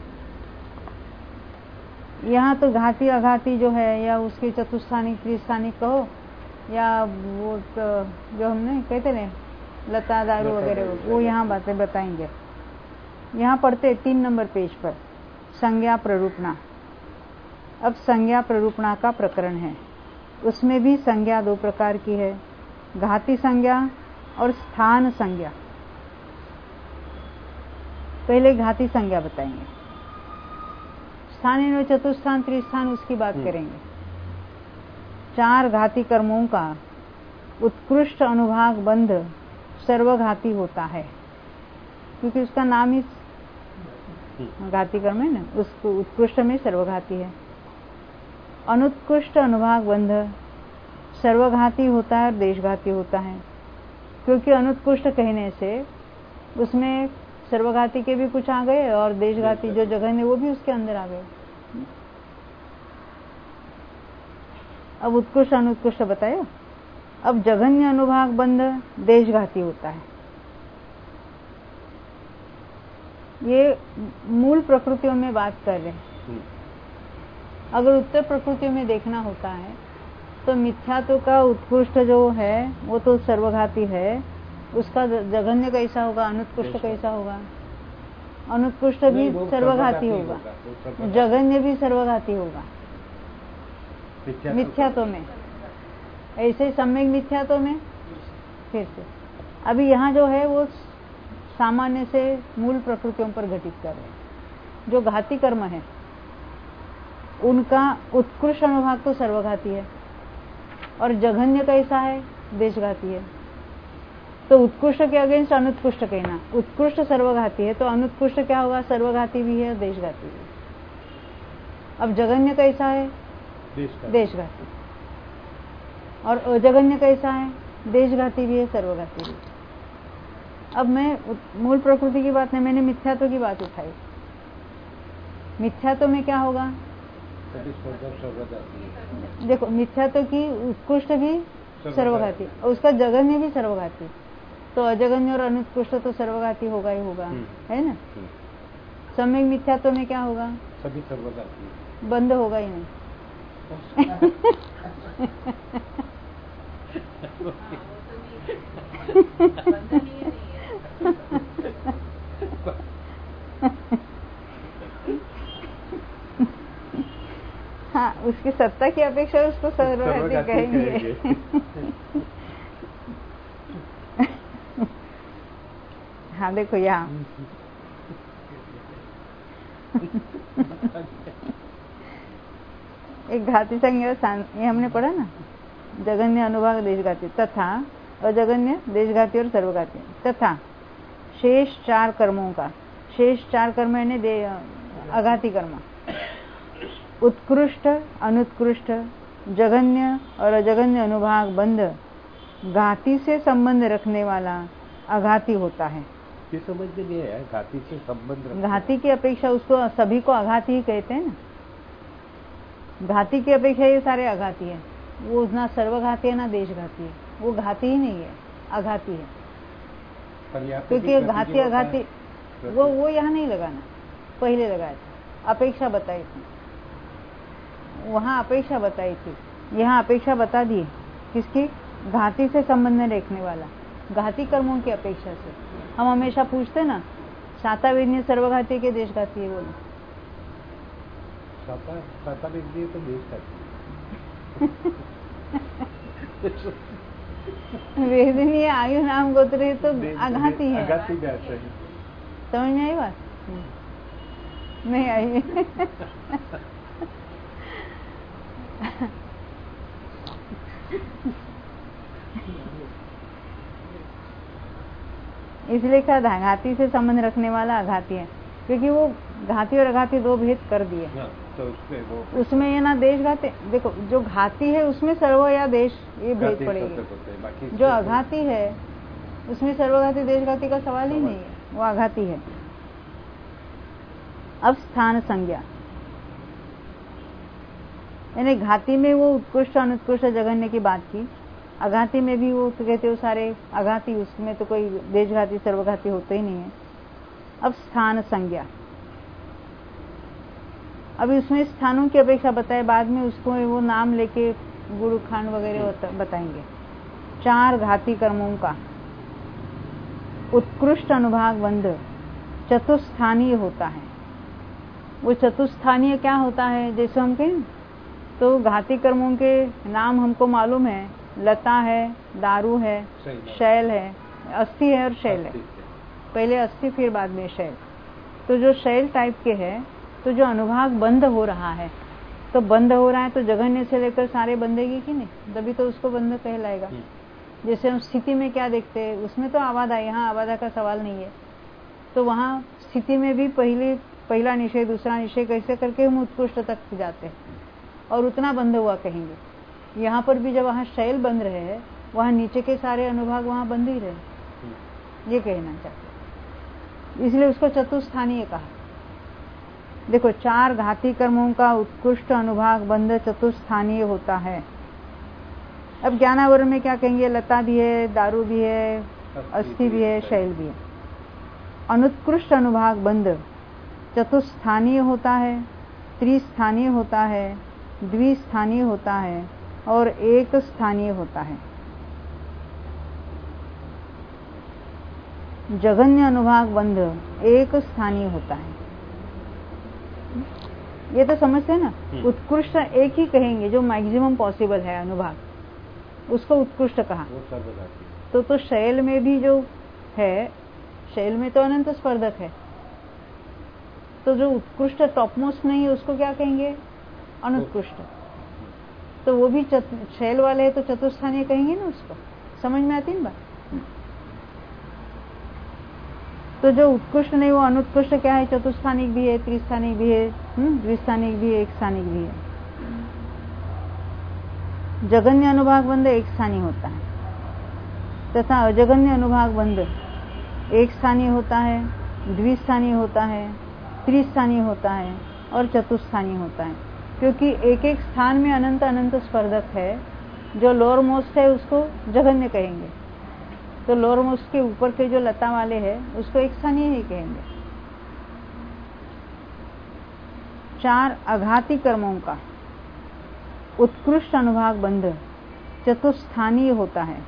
यहाँ तो घाती अघाती जो है, या उसके चतुस्थानिक त्रिस्थानिक कहो, या वो तो जो हमने कहते ना लता दारू वगैरह, वो यहाँ बातें बताएंगे। यहाँ पढ़ते 3 नंबर पेज पर संज्ञा प्ररूपणा। अब संज्ञा प्ररूपणा का प्रकरण है। उसमें भी संज्ञा 2 प्रकार की है, घाती संज्ञा और स्थान संज्ञा। पहले घाती संज्ञा बताएंगे, स्थान चतुस्थान त्रिस्थान उसकी बात करेंगे। 4 घाती कर्मों का उत्कृष्ट अनुभाग बंध सर्वघाती होता है, क्योंकि उसका नाम ही घाती कर्म है ना, उसको उत्कृष्ट में सर्वघाती है। अनुत्कृष्ट अनुभाग बंध सर्वघाती होता है और देशघाती होता है, क्योंकि अनुत्कृष्ट कहने से उसमें सर्वघाती के भी कुछ आ गए और देशघाती जो जगह है वो भी उसके अंदर आ गए। अब उत्कृष्ट अनुत्कृष्ट बताया। अब जघन्य अनुभाग बंध देशघाती होता है। ये मूल प्रकृतियों में बात कर रहे हैं। अगर उत्तर प्रकृतियों में देखना होता है तो मिथ्यात्व का उत्कृष्ट जो है वो तो सर्वघाती है, उसका जघन्य कैसा होगा, अनुत्कृष्ट कैसा होगा? अनुत्कृष्ट भी सर्वघाती होगा, जघन्य भी सर्वघाती होगा मिथ्यात्व में। ऐसे सम्यक मिथ्यात्व में फिर से अभी यहाँ जो है वो सामान्य से मूल प्रकृतियों पर घटित कर रहे हैं। जो घाती कर्म है उनका उत्कृष्ट अनुभाग तो सर्वघाती है और जघन्य कैसा है, देशघाती है। तो उत्कृष्ट के अगेंस्ट अनुत्कृष्ट कहना, उत्कृष्ट सर्वघाती है तो अनुत्कृष्ट क्या होगा, सर्वघाती भी है, देशघाती भी है। अब जघन्य कैसा है, देशघाती, और अजघन्य कैसा है, देशघाती भी है, सर्वघाती भी। अब मैं मूल प्रकृति की बात नहीं, मैंने मिथ्यात्व की बात उठाई। मिथ्यात्व में क्या होगा, देखो मिथ्यात्व की उत्कृष्ट भी सर्वघाती और उसका जघन्य भी सर्वघाती, तो अजघन्य और अनुत्कृष्ट तो सर्वघाती होगा ही होगा, है ना। सम्यक मिथ्यात्व में क्या होगा, सभी सर्वघाती, बंद होगा ही नहीं। हाँ, उसकी सत्ता की अपेक्षा उसको सर्वघाती कहेंगे। हाँ देखो यहाँ एक घाती संज्ञा ये हमने पढ़ा ना, जगन्य, अनुभाग, देशघाती, तथा अजगन्य, देशघाती और सर्वघाती, तथा शेष 4 कर्मों का, शेष 4 कर्म यानी अघाती कर्म, उत्कृष्ट, अनुत्कृष्ट, जगन्य और अजगन्य अनुभाग बंध घाती से संबंध रखने वाला अघाती होता है। ये समझ में नहीं आया, घाती से संबंध, घाती की अपेक्षा, उसको सभी को अघाती ही कहते हैं ना, घाती की अपेक्षा ये सारे अघाती है। वो ना सर्वघाती है ना देशघाती है, वो घाती ही नहीं है, अघाती है। क्योंकि घाती अघाती वो यहाँ नहीं लगाना, पहले लगाया था, अपेक्षा बताई थी, वहां अपेक्षा बताई थी, यहाँ अपेक्षा बता दी। किसकी? घाती से संबंध रखने वाला, घाती कर्मों की अपेक्षा से। हम हमेशा पूछते ना, शातावेदनीय सर्वघाती के देशघाती है? बोलो। शातावेदनीय तो देशघाती वेदनीय आयु नाम गोत्र तो अघाती है। अघाती व्यास है। समझ में आई बात? नहीं आई? इसलिए क्या था, घाती से संबंध रखने वाला अघाती है, क्योंकि वो घाती और अघाती 2 भेद कर दिए। तो उसमें ये ना देशघाती, देखो जो घाती है उसमें सर्व या देश ये भेद पड़ेगी, जो अघाती है उसमें सर्वघाती देशघाती का सवाल ही नहीं है, वो अघाती है। अब स्थान संज्ञा, यानी घाती में वो उत्कृष्ट, अनुत्कृष्ट, जगन्य की बात की, अघाती में भी वो तो कहते हो सारे अघाती, उसमें तो कोई देशघाती सर्वघाती होते ही नहीं है। अब स्थान संज्ञा, अभी उसमें स्थानों की अपेक्षा बताए, बाद में उसको वो नाम लेके गुरु खान वगैरह बताएंगे। 4 घाती कर्मों का उत्कृष्ट अनुभाग बंध चतुस्थानीय होता है। वो चतुस्थानीय क्या होता है? जैसे हम कहें तो घाती कर्मों के नाम हमको मालूम है, लता है, दारू है, शैल है, अस्थि है और शैल है। पहले अस्थि फिर बाद में शैल। तो जो शैल टाइप के है, तो जो अनुभाग बंद हो रहा है, तो बंद हो रहा है तो जगन्य से लेकर सारे बंधेगी कि नहीं, तभी तो उसको बंध कहलाएगा। जैसे हम स्थिति में क्या देखते हैं, उसमें तो आवादा, यहाँ आवादा का सवाल नहीं है, तो वहाँ स्थिति में भी पहला निषेध, दूसरा निषेध कैसे करके हम उत्कृष्ट तक जाते हैं और उतना बंध हुआ कहेंगे। यहाँ पर भी जब वहाँ शैल बंध रहे हैं, वहाँ नीचे के सारे अनुभाग वहाँ बंध ही रहे, ये कहना चाहते, इसलिए उसको चतुस्थानीय कहा। देखो 4 घाती कर्मों का उत्कृष्ट अनुभाग बंध चतुस्थानीय होता है। अब ज्ञानावरण में क्या कहेंगे? लता भी है, दारू भी है, अस्थि भी है, शैल भी है। अनुत्कृष्ट अनुभाग बंध चतुस्थानीय होता है, त्रिस्थानीय होता है, द्विस्थानीय होता है और एक स्थानीय होता है। जगन्य अनुभाग बंध एक स्थानीय होता है। ये तो समझते हैं ना। उत्कृष्ट एक ही कहेंगे, जो मैक्सिमम पॉसिबल है अनुभाग, उसको उत्कृष्ट कहा। तो शैल में भी जो है, शैल में तो अनंत स्पर्धक है, तो जो उत्कृष्ट टॉपमोस्ट नहीं है उसको क्या कहेंगे? अनुत्कृष्ट। तो वो भी शैल वाले है तो चतुस्थानीय कहेंगे ना उसको। समझ में आती है बात? तो जो उत्कृष्ट नहीं वो अनुत्कृष्ट क्या है? चतुस्थानिक भी है, त्रिस्थानिक भी है, द्विस्थानिक भी है, एक स्थानिक भी है। जगन्य अनुभाग बंध एक स्थानीय होता है तथा अजगन्य अनुभाग बंध एक स्थानीय होता है, द्विस्थानीय होता है, त्रिस्थानीय होता है और चतुस्थानीय होता है। क्योंकि एक एक स्थान में अनंत अनंत स्पर्धक है। जो लोअर मोस्ट है उसको जगन्य कहेंगे, तो लोअर मोस्ट के ऊपर के जो लता वाले हैं उसको एक स्थानीय ही कहेंगे। 4 अघाती कर्मों का उत्कृष्ट अनुभाग बंध चतुस्थानीय होता है।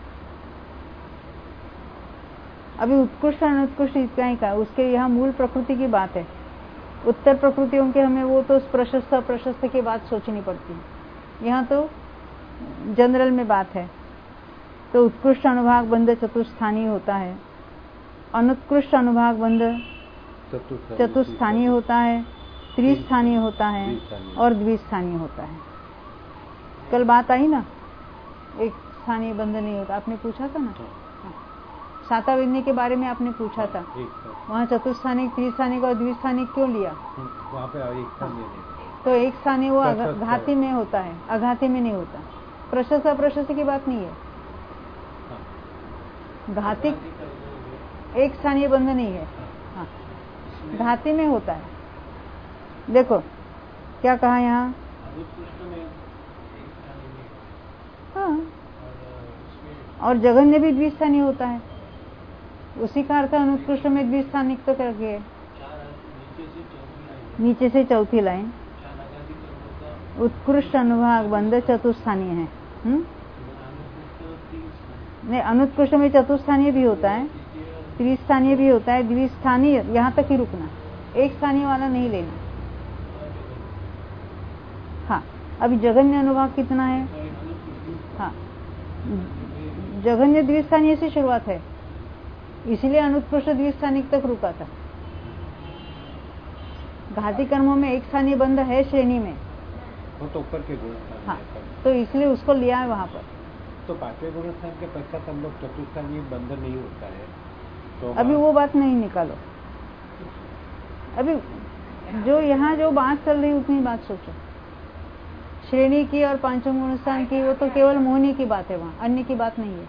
अभी उत्कृष्ट अनुत्कृष्ट इतना ही का, उसके यहाँ मूल प्रकृति की बात है। उत्तर प्रकृतियों के हमें वो तो प्रशस्त अप्रशस्त की बात सोचनी पड़ती है, यहाँ तो जनरल में बात है। तो उत्कृष्ट अनुभाग बंध चतुस्थानीय होता है, अनुत्कृष्ट अनुभाग बंध चतुस्थानीय होता है, त्रिस्थानीय होता है और द्विस्थानीय होता है। कल बात आई ना, एक स्थानीय बंध नहीं होता, आपने पूछा था ना। शाताविज्ञ के बारे में आपने पूछा था, वहाँ चतुस्थानिक, त्रिस्थानिक और द्विस्थानिक क्यों लिया? वहाँ पे एक स्थानीय नहीं। तो एक स्थानीय वो घाती में होता है, अघाती में नहीं होता। प्रशस्त अप्रशस्त की बात नहीं है, घाती एक स्थानीय बंध नहीं है। हाँ, घाती में होता है। देखो क्या कहा यहाँ। हाँ, और जघन्य भी द्विस्थानीय होता है, उसी का अर्थ अनुत्कृष्ट में द्विस्थानिक तो करके नीचे से चौथी लाइन, उत्कृष्ट अनुभाग बंध चतुस्थानीय है। नहीं, अनुत्कृष्ट में चतुस्थानीय भी होता है, त्रिस्थानीय भी होता है, द्विस्थानीय यहाँ तक ही रुकना, एक स्थानीय वाला नहीं लेना। हाँ, अभी जघन्य अनुभाग कितना है? हाँ, जघन्य द्विस्थानीय से शुरुआत है, इसलिए अनुत्कृष्ट द्विस्थानिक तक रुका था। घाती कर्मों में एक स्थानीय बंध है श्रेणी में, वो तो ऊपर के गुण। हाँ, तो इसलिए उसको लिया है वहां पर। तो पांचवें गुण स्थान के पश्चात हम लोग चतुस्थानीय बंध नहीं होता है, तो अभी वो बात नहीं निकालो। अभी जो यहाँ जो बात चल रही उतनी बात सोचो। श्रेणी की और पांचवें गुण स्थान की वो तो केवल मोहनी की बात है, वहां अन्य की बात नहीं है।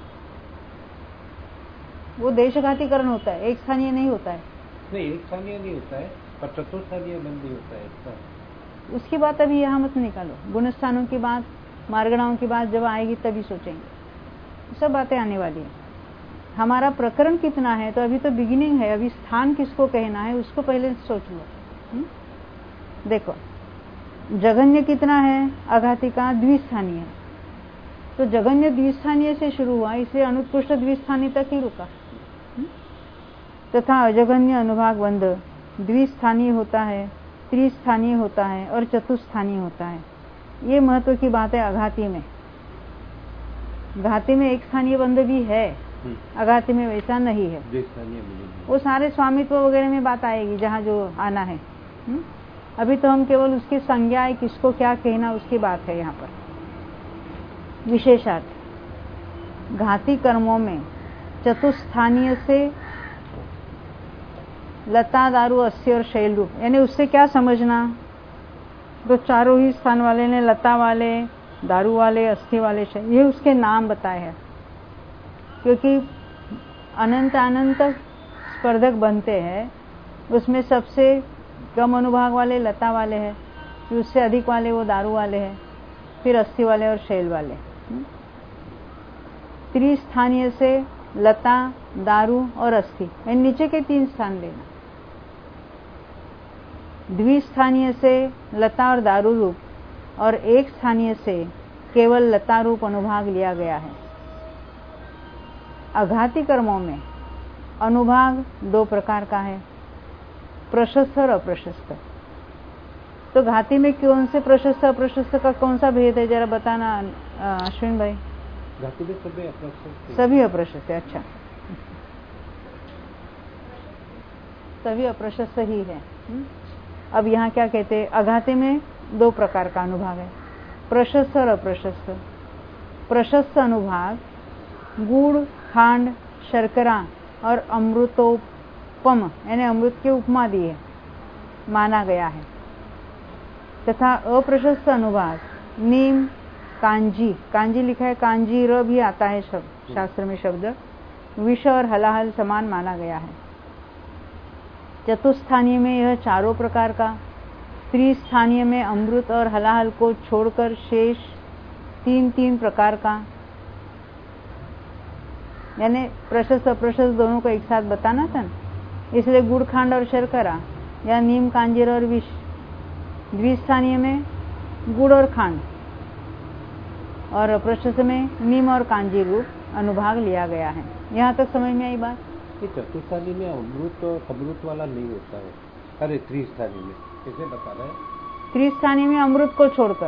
वो देशघातीकरण होता है, एक स्थानीय नहीं होता है। नहीं, एक स्थानीय नहीं होता है, पर चतुस्थानीय बंध नहीं होता है। उसकी बात अभी यहाँ मत निकालो। गुण स्थानों की बात, मार्गणाओं की बात जब आएगी तभी सोचेंगे, सब बातें आने वाली है। हमारा प्रकरण कितना है, तो अभी तो बिगिनिंग है, अभी स्थान किसको कहना है उसको पहले सोच लो। देखो जघन्य कितना है, अघाती का द्विस्थानीय है, तो जघन्य द्विस्थानीय से शुरू हुआ, इसलिए अनुत्कृष्ट द्विस्थानीय तक ही रुका। तथा अजघन्य अनुभाग बंध द्विस्थानीय होता है, त्रिस्थानीय होता है और चतुस्थानीय होता है। ये महत्व की बात है अघाती में। घाती में एक स्थानीय बंध भी है, अघाती में वैसा नहीं है। वो सारे स्वामित्व वगैरह में बात आएगी जहाँ जो आना है। अभी तो हम केवल उसकी संज्ञा, किसको क्या कहना उसकी बात है यहाँ पर। विशेषार्थ घाती कर्मों में चतुस्थानीय से लता, दारू, अस्थि और शैल रूप, यानी उससे क्या समझना, तो चारों ही स्थान वाले ने लता वाले, दारू वाले, अस्थि वाले, शैल, ये उसके नाम बताए हैं। क्योंकि अनंत अनंत स्पर्धक बनते हैं, उसमें सबसे कम अनुभाग वाले लता वाले हैं, फिर उससे अधिक वाले वो दारू वाले हैं, फिर अस्थि वाले और शैल वाले। त्रिस्थानीय से लता, दारू और अस्थि, यानी नीचे के 3 स्थान लेना। द्विस्थानीय से लता और दारू रूप, और एक स्थानीय से केवल लता रूप अनुभाग लिया गया है। अघाती कर्मों में अनुभाग 2 प्रकार का है, प्रशस्त और अप्रशस्त। तो घाती में कौन से प्रशस्त अप्रशस्त का कौन सा भेद है, जरा बताना अश्विन भाई। घाती में सभी अप्रशस्त, सभी अप्रशस्त है। अच्छा, सभी अप्रशस्त ही है। अब यहाँ क्या कहते हैं, अघाती में 2 प्रकार का अनुभाग है, प्रशस्त और अप्रशस्त। प्रशस्त अनुभाग गुड़, खांड, शर्करा और अमृतोपम, यानी अमृत के उपमा दिए, माना गया है। तथा अप्रशस्त अनुभाग नीम, कांजी, कांजी लिखा है, कांजी र भी आता है शब्द, शास्त्र में शब्द, विष और हलाहल समान माना गया है। चतुस्थानीय में यह चारों प्रकार का, त्रिस्थानीय में अमृत और हलाहल को छोड़कर शेष 3 प्रकार का, यानी प्रशस्त अप्रशस्त दोनों को एक साथ बताना था ना, इसलिए गुड़, खांड और शर्करा या नीम, कांजीर और विष। द्विस्थानीय में गुड़ और खांड, और अप्रशस्त में नीम और कांजी रूप अनुभाग लिया गया है। यहाँ तक समझ में आई बात। चतुस्थानी में अमृत वाला नहीं होता है, अरे त्रिस्थानी में कैसे बता रहे हैं? त्रिस्थानी में अमृत को छोड़कर,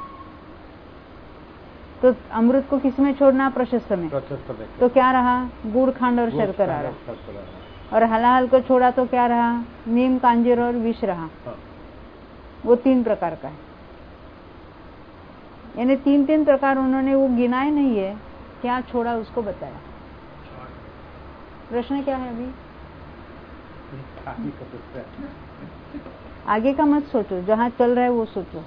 तो अमृत को किस में छोड़ना, प्रशस्त में। तो क्या रहा, गुड़, खांड और शर्करा रहा, और हलाहल को छोड़ा तो क्या रहा, नीम, कांजीर और विष रहा। वो 3 प्रकार का है। यानी 3 प्रकार उन्होंने वो गिनाए नहीं है, क्या छोड़ा उसको बताया। प्रश्न क्या है अभी? आगे का मत सोचो, जहाँ चल रहा है वो सोचो।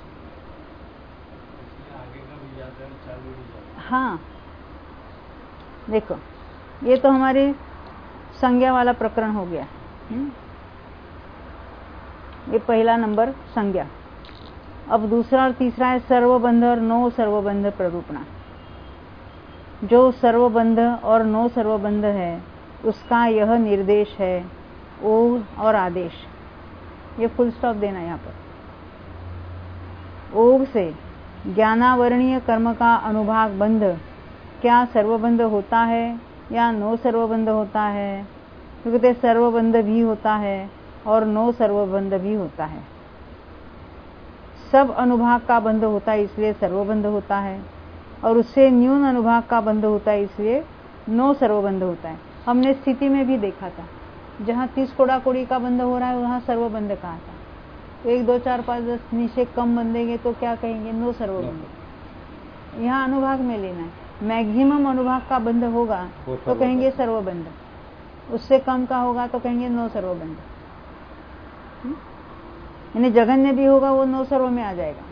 हाँ देखो, ये तो हमारी संज्ञा वाला प्रकरण हो गया। ये पहला नंबर संज्ञा। अब दूसरा और तीसरा है सर्वबंध और नो सर्वबंध प्ररूपणा। जो सर्वबंध और नो सर्वबंध है उसका यह निर्देश है ओग और आदेश। ये फुल स्टॉप देना यहाँ पर। ओग से ज्ञानावरणीय कर्म का अनुभाग बंध क्या सर्वबंध होता है या नो सर्वबंध होता है? क्योंकि सर्वबंध भी होता है और नो सर्वबंध भी होता है। सब अनुभाग का बंध होता है इसलिए सर्वबंध होता है, और उससे न्यून अनुभाग का बंध होता है इसलिए नो सर्वबंध होता है। हमने स्थिति में भी देखा था, जहाँ 30 कोड़ा कोड़ी का बंध हो रहा है वहाँ सर्वबंध कहा था। 1 2 4 5 10 नीचे कम बंधेंगे तो क्या कहेंगे? नो सर्वबंध। यहाँ अनुभाग में लेना है। मैक्सिमम अनुभाग का बंध होगा तो कहेंगे सर्वबंध, उससे कम का होगा तो कहेंगे नो सर्वबंध। यानी जघन्य भी होगा वो नो सर्व में आ जाएगा।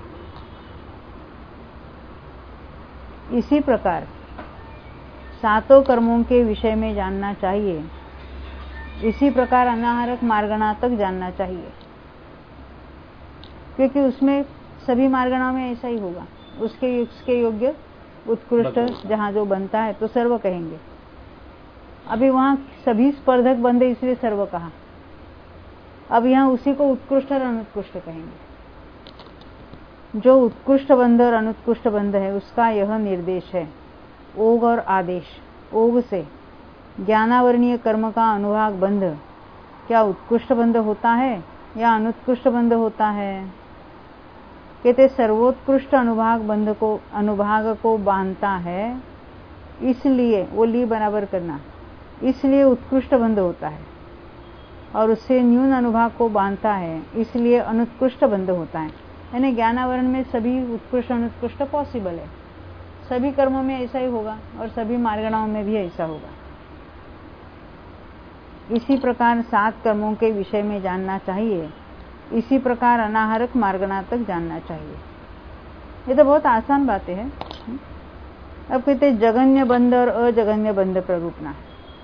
इसी प्रकार सातों कर्मों के विषय में जानना चाहिए, इसी प्रकार अनाहारक मार्गणा तक जानना चाहिए, क्योंकि उसमें सभी मार्गणाओं में ऐसा ही होगा। उसके योग्य उत्कृष्ट जहाँ जो बनता है तो सर्व कहेंगे। अभी वहाँ सभी स्पर्धक बंधे इसलिए सर्व कहा। अब यहाँ उसी को उत्कृष्ट और अनुत्कृष्ट कहेंगे। जो उत्कृष्ट बंध और अनुत्कृष्ट बंध है उसका यह निर्देश है ओग और आदेश। ओग से ज्ञानावरणीय कर्म का अनुभाग बंध क्या उत्कृष्ट बंध होता है या अनुत्कृष्ट बंध होता है? कहते सर्वोत्कृष्ट अनुभाग को बांधता है, इसलिए वो ली बराबर करना, इसलिए उत्कृष्ट बंध होता है, और उससे न्यून अनुभाग को बांधता है इसलिए अनुत्कृष्ट बंध होता है। यानी ज्ञानावरण में सभी उत्कृष्ट अनुत्कृष्ट पॉसिबल है। सभी कर्मों में ऐसा ही होगा और सभी मार्गणाओं में भी ऐसा होगा। इसी प्रकार 7 कर्मों के विषय में जानना चाहिए, इसी प्रकार अनाहारक मार्गणा तक जानना चाहिए। ये तो बहुत आसान बातें हैं। अब कहते जघन्य बंध और अजघन्य बंध प्ररूपणा।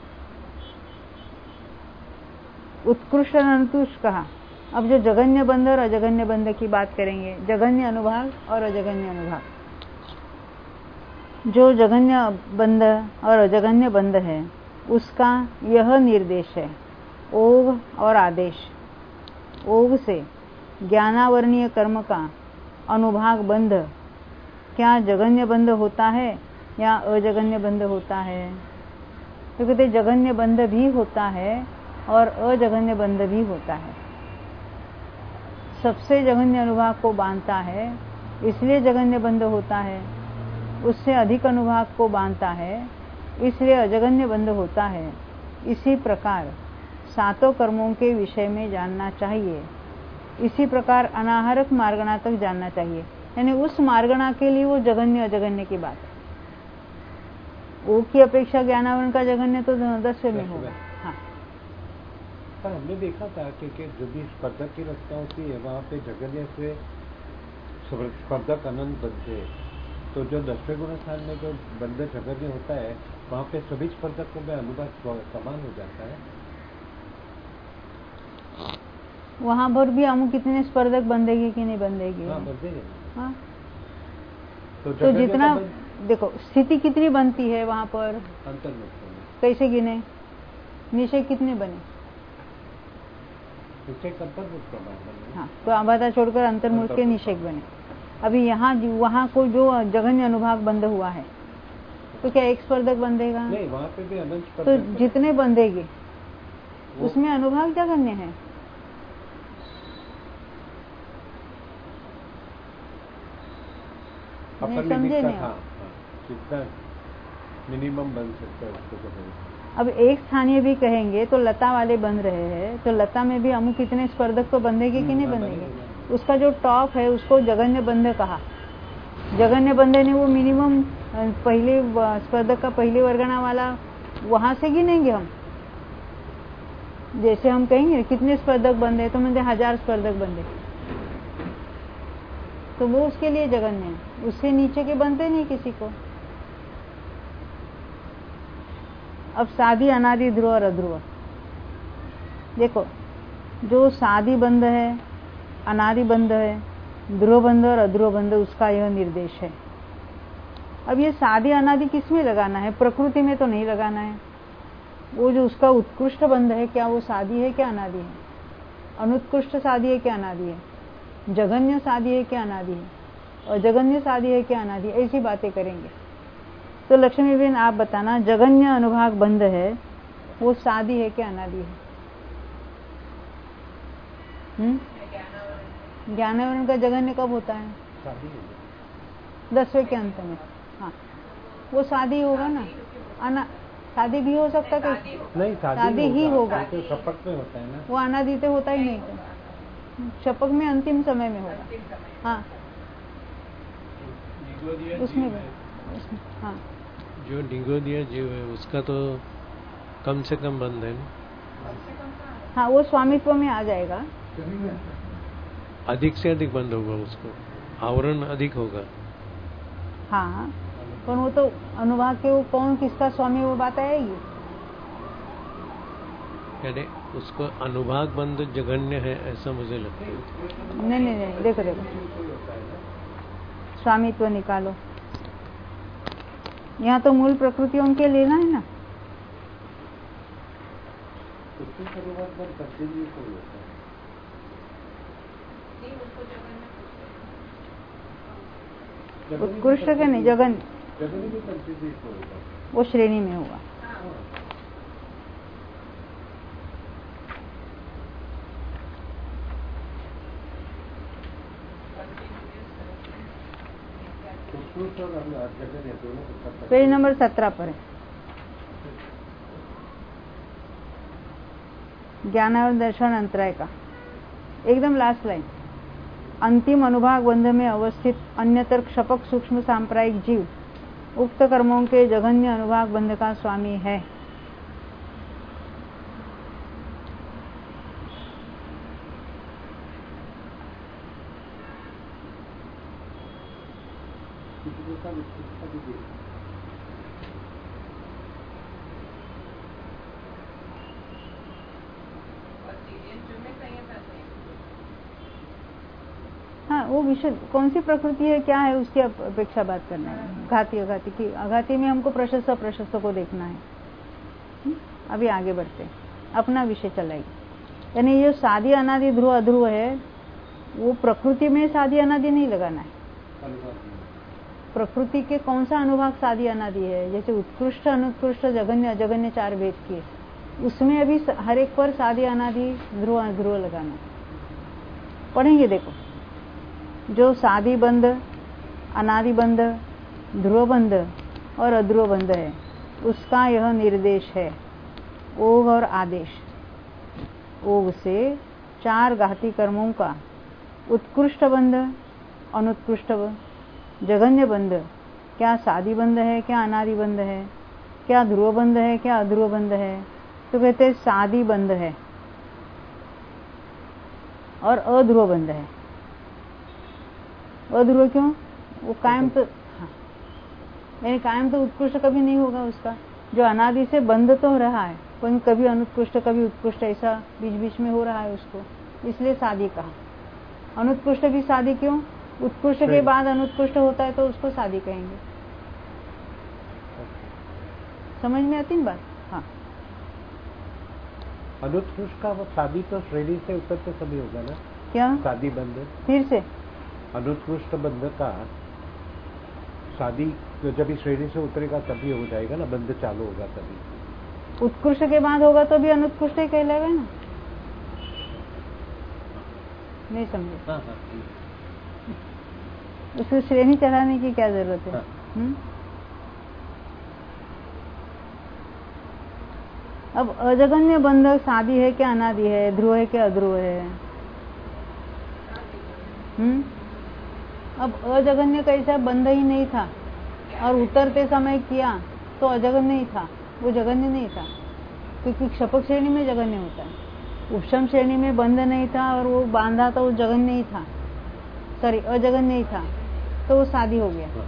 उत्कृष्ट और अनुत्कृष्ट कहा। अब जो जघन्य बंध और अजघन्य बंध की बात करेंगे, जघन्य अनुभाग और अजघन्य अनुभाग। जो जघन्य बंध और अजघन्य बंध है उसका यह निर्देश है ओग और आदेश। ओग से ज्ञानावरणीय कर्म का अनुभाग बंध क्या जघन्य बंध होता है या अजघन्य बंध होता है? क्योंकि जघन्य बंध भी होता है और अजघन्य बंध भी होता है। सबसे जघन्य अनुभाग को बांधता है इसलिए जघन्य बंध होता है, उससे अधिक अनुभाग को बांधता है इसलिए अजघन्य बंध होता है। इसी प्रकार 7 कर्मों के विषय में जानना चाहिए, इसी प्रकार अनाहारक मार्गणा तक जानना चाहिए। यानी उस मार्गणा के लिए वो जघन्य अजघन्य की बात है। ओ की अपेक्षा ज्ञानावरण का जघन्य तो 10वें में होगा। हाँ, पर हमने देखा था कि जो भी स्पर्धक की रचना होती है वहाँ पे जघन्य से स्पर्धक अनंत बनते हैं। तो जो 10वें गुण स्थान में जो बंध जघन्य होता है वहाँ पे सभी स्पर्धकों में अनुभाग समान हो जाता है। वहाँ पर भी अमुक कितने स्पर्धक बंधेगी कि नहीं बंधेगी? हाँ, बंधेगी। हाँ, तो जितना देखो स्थिति कितनी बनती है वहाँ पर अंतर्मुख कैसे गिने? निषेध कितने बने? हाँ, तो आबादा छोड़कर अंतर्मुख के निषेध बने। अभी यहाँ वहाँ को जो जघन्य अनुभाग बंध हुआ है तो क्या एक स्पर्धक बंधेगा? नहीं, वहाँ पे भी अनंत स्पर्धक। तो जितने बंधेगी उसमें अनुभाग जघन्य है। नहीं समझे नहीं? कितना मिनिमम बन सकता है उसको तो। अब एक स्थानीय भी कहेंगे तो लता वाले बन रहे हैं, तो लता में भी अमुक कितने स्पर्धक तो बंधेगी कि नहीं बंधेगी? उसका जो टॉप है उसको जगन्य बंध कहा। जगन्य बंध ने वो मिनिमम पहले स्पर्धक का पहले वर्गना वाला वहां से गिनेंगे हम। जैसे हम कहेंगे कितने स्पर्धक बंधे, तो मैंने 1000 स्पर्धक बंधे, तो वो उसके लिए जगन्य है। उससे नीचे के बनते नहीं किसी को। अब साधी, अनादि, ध्रुव और अध्रुव। देखो, जो साधी बंध है, अनादि बंध है, ध्रुव बंध और अध्रुव बंध, उसका यह निर्देश है। अब ये साधी अनादि किस में लगाना है? प्रकृति में तो नहीं लगाना है। वो जो उसका उत्कृष्ट बंध है, क्या वो साधी है क्या अनादि है? अनुत्कृष्ट साधी है क्या अनादि है? जगन्य साधी है क्या अनादि है? और जगन्य साधी है क्या अनादि? ऐसी बातें करेंगे। तो लक्ष्मी बहन आप बताना, जगन्य अनुभाग बंध है वो साधी है क्या अनादि है? ज्ञानावरण का जगन्य कब होता है? 10वें के अंत में। हाँ, वो साधी होगा ना। शादी भी हो सकता है? नहीं, शादी ही होगा। तो शपथ में होता है ना। वो अनादि तो होता ही नहीं। शपथ में अंतिम समय में होगा। हाँ, उसमें हाँ, जो निगोदिया जीव है उसका तो कम से कम बंध है ना। हाँ, वो स्वामित्व में आ जाएगा। अधिक से अधिक बंद होगा, उसको आवरण अधिक होगा। हाँ, पर वो तो अनुभाग के वो कौन किसका स्वामी वो बात आएगी। यानी उसको अनुभाग बंध जगन्य है ऐसा मुझे लगता है। नहीं, देखो स्वामित्व निकालो। यहाँ तो मूल प्रकृति उनके लेना है ना। उत्कृष्ट के नहीं, जगन्य वो श्रेणी में होगा। पेज नंबर 17 पर है, ज्ञानावरण दर्शन अंतराय का एकदम लास्ट लाइन। अंतिम अनुभाग बंध में अवस्थित अन्यतर क्षपक सूक्ष्म सांप्रायिक जीव उक्त कर्मों के जघन्य अनुभाग बंध का स्वामी है। हाँ, वो विषय कौन सी प्रकृति है क्या है उसकी अपेक्षा बात करना है। घाती अघाती की, अघाती में हमको प्रशस्त अप्रशस्त को देखना है। अभी आगे बढ़ते हैं, अपना विषय चलाइए। यानी ये साधी अनादि ध्रुव अध्रुव है, वो प्रकृति में साधी अनादि नहीं लगाना है। प्रकृति के कौन सा अनुभाग साधी अनादि है? जैसे उत्कृष्ट, अनुत्कृष्ट, जघन्य, अजघन्य 4 भेद किए, उसमें अभी हर एक पर साधी अनादि ध्रुव अध्रुव लगाना है। पढ़ेंगे, देखो, जो साधी बंध, अनादि बंध, ध्रुव बंध और अध्रुव बंध है उसका यह निर्देश है। ओघ और आदेश। ओघ से 4 घाती कर्मों का उत्कृष्ट बंध, अनुत्कृष्ट बंध, जघन्य बंध, क्या साधी बंध है क्या अनादि बंध है, क्या ध्रुव बंध है क्या अध्रुव बंध है? तो कहते हैं साधी बंध है और अध्रुव बंध है। अध्रुव क्यों? वो कायम तो, हाँ, यानी कायम तो उत्कृष्ट कभी नहीं होगा उसका। जो अनादि से बंध तो रहा है, पर कभी अनुत्कृष्ट कभी उत्कृष्ट ऐसा बीच बीच में हो रहा है उसको, इसलिए साधी कहा। अनुत्कृष्ट भी साधी क्यों? उत्कृष्ट के बाद अनुत्कृष्ट होता है तो उसको साधी कहेंगे। समझ में आती है बात? हाँ, अनुत्कृष्ट का वो साधी तो श्रेणी से उतरते सभी होगा ना। क्या साधी बंध फिर से? अनुत्कृष्ट बंध का शादी तो जब इस श्रेणी से उतरेगा तभी हो जाएगा ना, बंध चालू होगा तभी। उत्कृष्ट के बाद होगा तो भी अनुत्कृष्ट ही कहलाएगा ना। नहीं समझे? हाँ, उसको श्रेणी चढ़ाने की क्या जरूरत है? हाँ। अब अजगन्य बंध साधी है क्या अनादि है, ध्रुव है क्या अध्रुव है? अब अजगन्य कैसा, बंध ही नहीं था और उतरते समय किया तो अजगन्य ही था, वो जगन्य नहीं था, क्योंकि क्षपक श्रेणी में जगन्य होता है। उपशम श्रेणी में बंध नहीं था और वो बांधा तो वो जगन्य ही था, सॉरी अजगन्य ही था, तो वो शादी हो गया।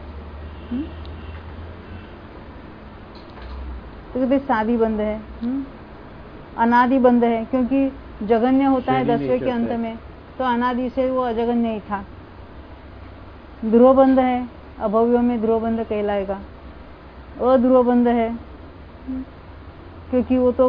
तो कहते शादी बंध है, अनादि बंध है, क्योंकि जगन्य होता है 10वें के अंत में, तो अनादि से वो अजगन्य ही था। ध्रुव बंध है, अभव्यों में ध्रुव बंध कहलाएगा। अध्रुव बंध है, क्योंकि वो तो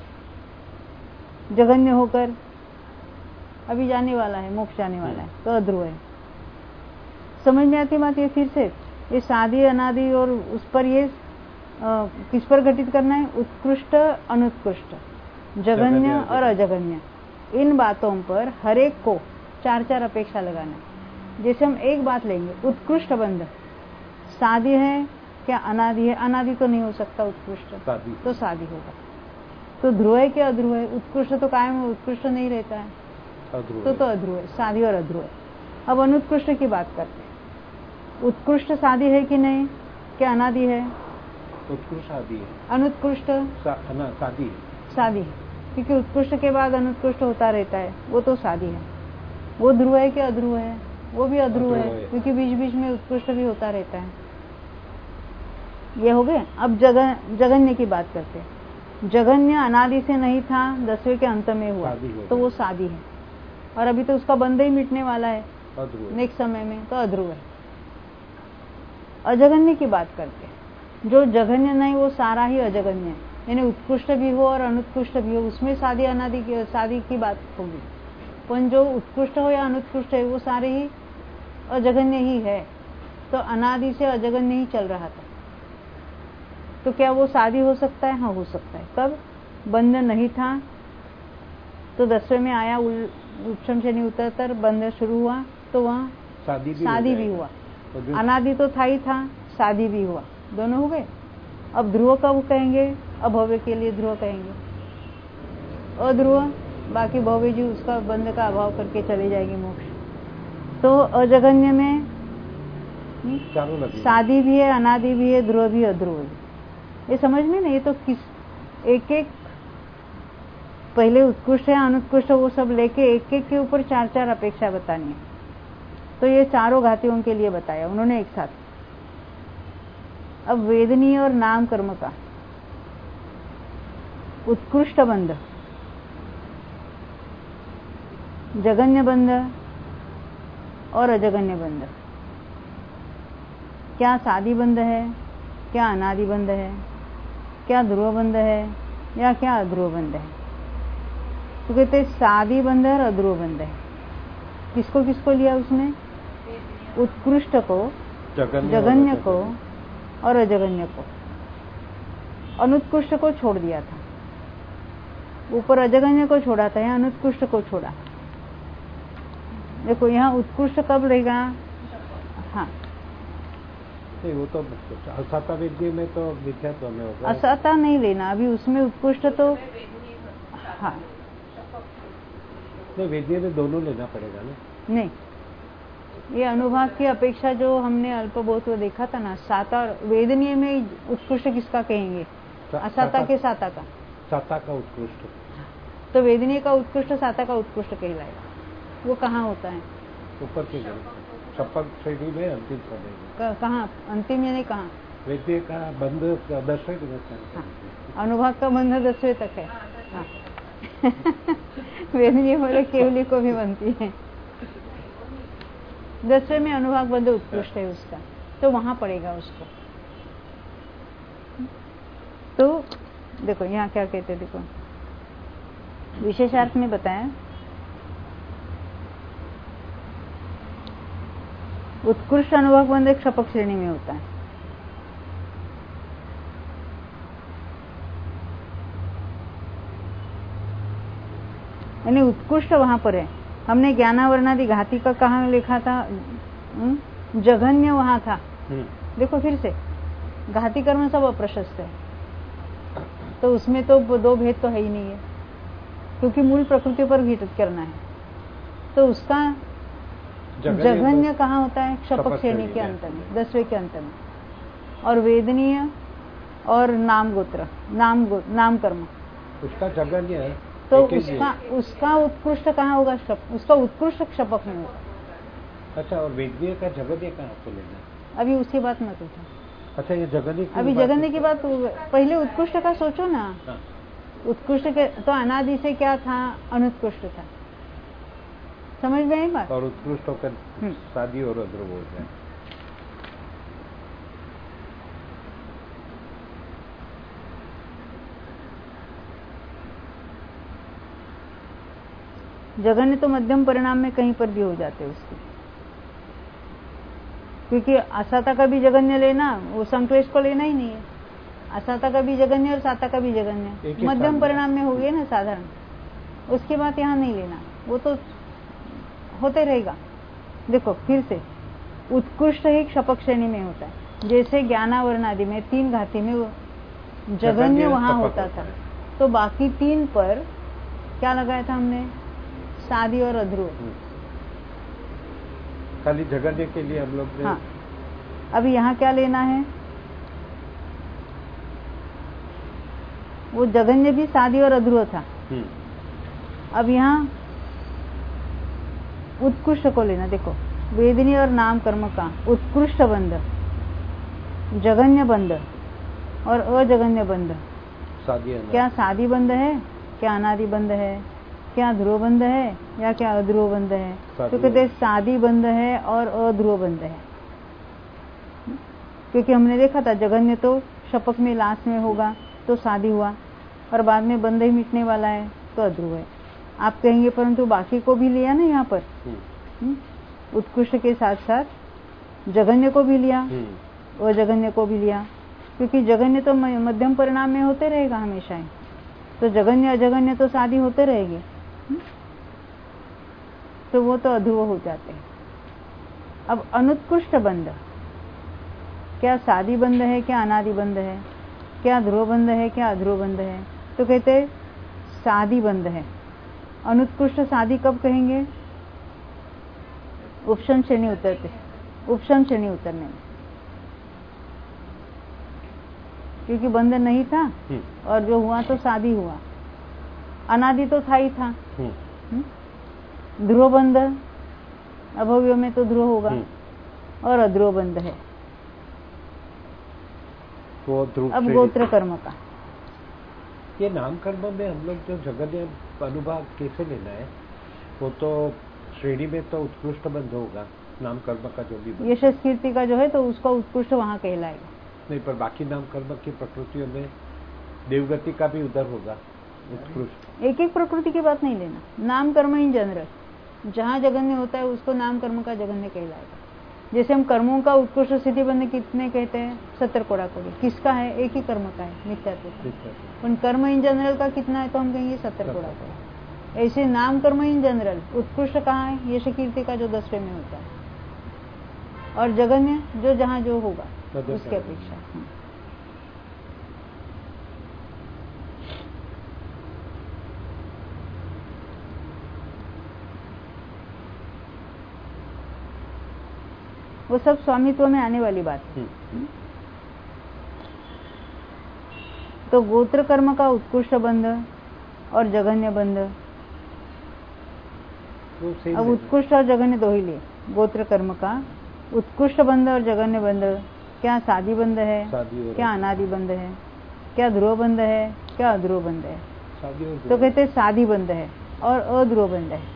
जगन्य होकर अभी जाने वाला है, मोक्ष जाने वाला है, तो अध्रुव है। समझ में आती बात? ये फिर से ये शादी अनादि और उस पर ये किस पर घटित करना है? उत्कृष्ट अनुत्कृष्ट, जगन्य और अजगन्य, इन बातों पर हर एक को 4-4 अपेक्षा लगाना है। जैसे हम एक बात लेंगे, उत्कृष्ट बंध शादी है क्या अनादि है? अनादि तो नहीं हो सकता, उत्कृष्ट तो शादी होगा। तो ध्रुव है क्या अध्रुव है? उत्कृष्ट तो कायम उत्कृष्ट नहीं रहता है, तो अध्रुव है, शादी और अध्रुव है। अब अनुत्कृष्ट की बात करते हैं। उत्कृष्ट शादी है कि नहीं, क्या अनादि है? उत्कृष्ट शादी है, अनुत्कृष्ट शादी शादी है, क्योंकि उत्कृष्ट के बाद अनुत्कृष्ट होता रहता है, वो तो शादी है। वो ध्रुव है कि अध्रुव है? वो भी अध्रुव है, क्योंकि बीच बीच में उत्कृष्ट भी होता रहता है। ये हो गए। अब जगन्य की बात करते हैं। जगन्य अनादि से नहीं था, 10वें के अंत में हुआ, तो वो शादी है, और अभी तो उसका बंध ही मिटने वाला है नेक्स्ट समय में, तो अध्रुव है। अजगन्य की बात करते हैं। जो जगन्य नहीं वो सारा ही अजगन्य है, यानी उत्कृष्ट भी हो और अनुत्कृष्ट भी हो, उसमें शादी अनादि शादी की बात होगी। पर जो उत्कृष्ट हो या अनुत्कृष्ट है वो सारे ही अजगन्य ही है, तो अनादि से अजगन्य ही चल रहा था। तो क्या वो शादी हो सकता है? हाँ, हो सकता है। कब? बंध नहीं था तो 10वें में आया, उपशम श्रेणी उतरकर बंध शुरू हुआ, तो वहाँ शादी भी हुआ। अनादि तो था ही था, शादी भी हुआ, दोनों हो गए। अब ध्रुव कब कहेंगे? अभव्य के लिए ध्रुव कहेंगे। अध्रुव बाकी भव्य जी उसका बंध का अभाव करके चले जाएंगे मोक्ष। तो अजगन्य में शादी भी है, अनादि भी है, ध्रुव भी, अध्रुव भी। ये समझ में नहीं, ये तो किस एक एक पहले उत्कृष्ट है अनुत्कृष्ट वो सब लेके एक एक के ऊपर 4-4 अपेक्षा बतानी है। तो ये चारों घातियों के लिए बताया उन्होंने एक साथ। अब वेदनीय और नाम कर्म का उत्कृष्ट बंध, जगन्य बंध और अजगन्य बंध, क्या शादी बंध है, क्या अनादि बंध है, क्या ध्रुव बंध है, या क्या अध्रुव बंध है? तो कहते शादी बंध और अध्रुव बंध है। किसको किसको लिया उसने? उत्कृष्ट को, जगन्य को और अजगन्य को। अनुत्कृष्ट को छोड़ दिया था, ऊपर अजगन्य को छोड़ा था, यहाँ अनुत्कृष्ट को छोड़ा। देखो यहाँ उत्कृष्ट कब रहेगा? हाँ, नहीं वो तो असाता विद्या में तो मिथ्यात्व में होगा, असाता नहीं लेना अभी उसमें। उत्कृष्ट तो हाँ नहीं, वेद्य में दोनों लेना पड़ेगा ना। नहीं, ये अनुभाग की अपेक्षा जो हमने अल्प बहुत देखा था ना, साता वेदनीय में उत्कृष्ट किसका कहेंगे? असाता के साता का, साता का उत्कृष्ट। तो वेदनीय का उत्कृष्ट साता का उत्कृष्ट कहलाएगा। वो कहाँ होता है? ऊपर के शपथ श्रेणी में अंतिम समय। कहाँ अंतिम? यानी कहाँ? वेद्य का बंध 10वें दिन। हाँ, अनुभाग का बंध 10वें तक है। हाँ। वेदनीय बोले केवली को भी बनती है। 10वें में अनुभाग बंध उत्कृष्ट है उसका, तो वहां पड़ेगा उसको। तो देखो यहाँ क्या कहते, देखो विशेषार्थ में बताया, उत्कृष्ट अनुभव बंध एक क्षपक श्रेणी में होता है। यानी उत्कृष्ट वहां पर है। हमने ज्ञानावरणादि घाती का कहाँ लिखा था? जघन्य वहां था। देखो फिर से घाती कर्म सब अप्रशस्त है, तो उसमें तो दो भेद तो है ही नहीं है, क्योंकि मूल प्रकृति पर घटित करना है। तो उसका जघन्य कहाँ होता है? क्षपक श्रेणी के में। अंत में, 10वें के अंत में। और वेदनीय और नाम गोत्र, नाम कर्म, उसका जघन्य है तो उसका उत्कृष्ट कहाँ होगा? उसका उत्कृष्ट क्षपक में होगा। अच्छा, और वेदनीय का जघन्य कहाँ से लेना? अभी उसकी बात मत उठा। अच्छा, ये जघन्य की अभी जघन्य की बात, पहले उत्कृष्ट का सोचो ना। हाँ। उत्कृष्ट के तो अनादि से क्या था? अनुत्कृष्ट था। समझ में आई बात? और उत्कृष्ट होकर शादी और अध्रुव हो जाए। जघन्य तो मध्यम परिणाम में कहीं पर भी हो जाते उसके, क्योंकि असाता का भी जघन्य लेना, वो संक्लेश को लेना ही नहीं है। असाता का भी जघन्य और साता का भी जघन्य मध्यम परिणाम में हो गए ना साधारण, उसकी बात यहाँ नहीं लेना, वो तो होते रहेगा। देखो फिर से, उत्कृष्ट ही क्षपक श्रेणी में होता है। जैसे ज्ञानावरण आदि में 3 घाती में जघन्य वहां होता था, तो बाकी 3 पर क्या लगाया था हमने? सादी और अध्रुव। खाली जघन्य के लिए हम लोग ने। हाँ, अभी यहाँ क्या लेना है? वो जघन्य भी सादी और अध्रुव था। अब यहाँ उत्कृष्ट को लेना। देखो, वेदनी और नाम कर्म का उत्कृष्ट बंध, जघन्य बंध और अजघन्य बंध, क्या सादी बंध है, क्या अनादि बंध है, क्या ध्रुव बंध है, या क्या अध्रुव बंध है? तो कहते सादी बंध है और अध्रुव बंध है। क्योंकि हमने देखा था जघन्य तो शपक में लास्ट में होगा तो सादी हुआ, और बाद में बंध ही मिटने वाला है तो अध्रुव है। आप कहेंगे परंतु बाकी को भी लिया ना यहाँ पर, उत्कृष्ट के साथ साथ जघन्य को भी लिया, अजघन्य को भी लिया, क्योंकि जघन्य तो मध्यम परिणाम में होते रहेगा हमेशा ही, तो जघन्य अजघन्य तो सादी होते रहेंगे, तो वो तो अध्रुव हो जाते हैं। अब अनुत्कृष्ट बंध, क्या सादी बंध है, क्या अनादि बंध है, क्या ध्रुव बंध है, क्या अध्रुव बंध है? तो कहते सादी बंध है। अनुत्कृष्ट सादी कब कहेंगे? उपशम श्रेणी उतरते, उपशम श्रेणी उतरने में, क्योंकि बंध नहीं था और जो हुआ तो सादी हुआ, अनादि तो था ही था। ध्रुव बंध अभव्य में तो ध्रुव होगा, और अध्रुव बंध है। तो अब गोत्र कर्म का, ये नाम कर्म में हम लोग जो जघन्य अनुभाग कैसे लेना है? वो तो श्रेणी में तो उत्कृष्ट बंध होगा, नाम कर्म का जो भी यश कीर्ति का जो है तो उसका उत्कृष्ट वहां कहलाएगा। नहीं, पर बाकी नाम कर्म की प्रकृतियों में देवगति का भी उधर होगा उत्कृष्ट। एक एक प्रकृति की बात नहीं लेना, नाम कर्म इन जनरल, जहां जघन्य होता है उसको नाम कर्म का जघन्य कहलाएगा। जैसे हम कर्मों का उत्कृष्ट स्थिति बंध कितने कहते हैं? 70 कोड़ा कोड़ी। किसका है? एक ही कर्म का है, मिथ्यात्व का। कर्म इन जनरल का कितना है? तो हम कहेंगे 70 कोड़ा कोड़ी। ऐसे नाम कर्म इन जनरल उत्कृष्ट कहाँ है? यश कीर्ति का जो 10वें में होता है, और जघन्य जो जहां जो होगा उसकी अपेक्षा। वो सब स्वामित्व में आने वाली बात है। तो गोत्र कर्म का उत्कृष्ट बंध और जघन्य बंध, अब उत्कृष्ट और जघन्य दो ही लिए। गोत्र कर्म का उत्कृष्ट बंध और जघन्य बंध, क्या सादी बंध है, क्या अनादि बंध है, क्या ध्रुव बंध है, क्या अध्रुव बंध है? तो कहते सादी बंध है और अध्रुव बंध है।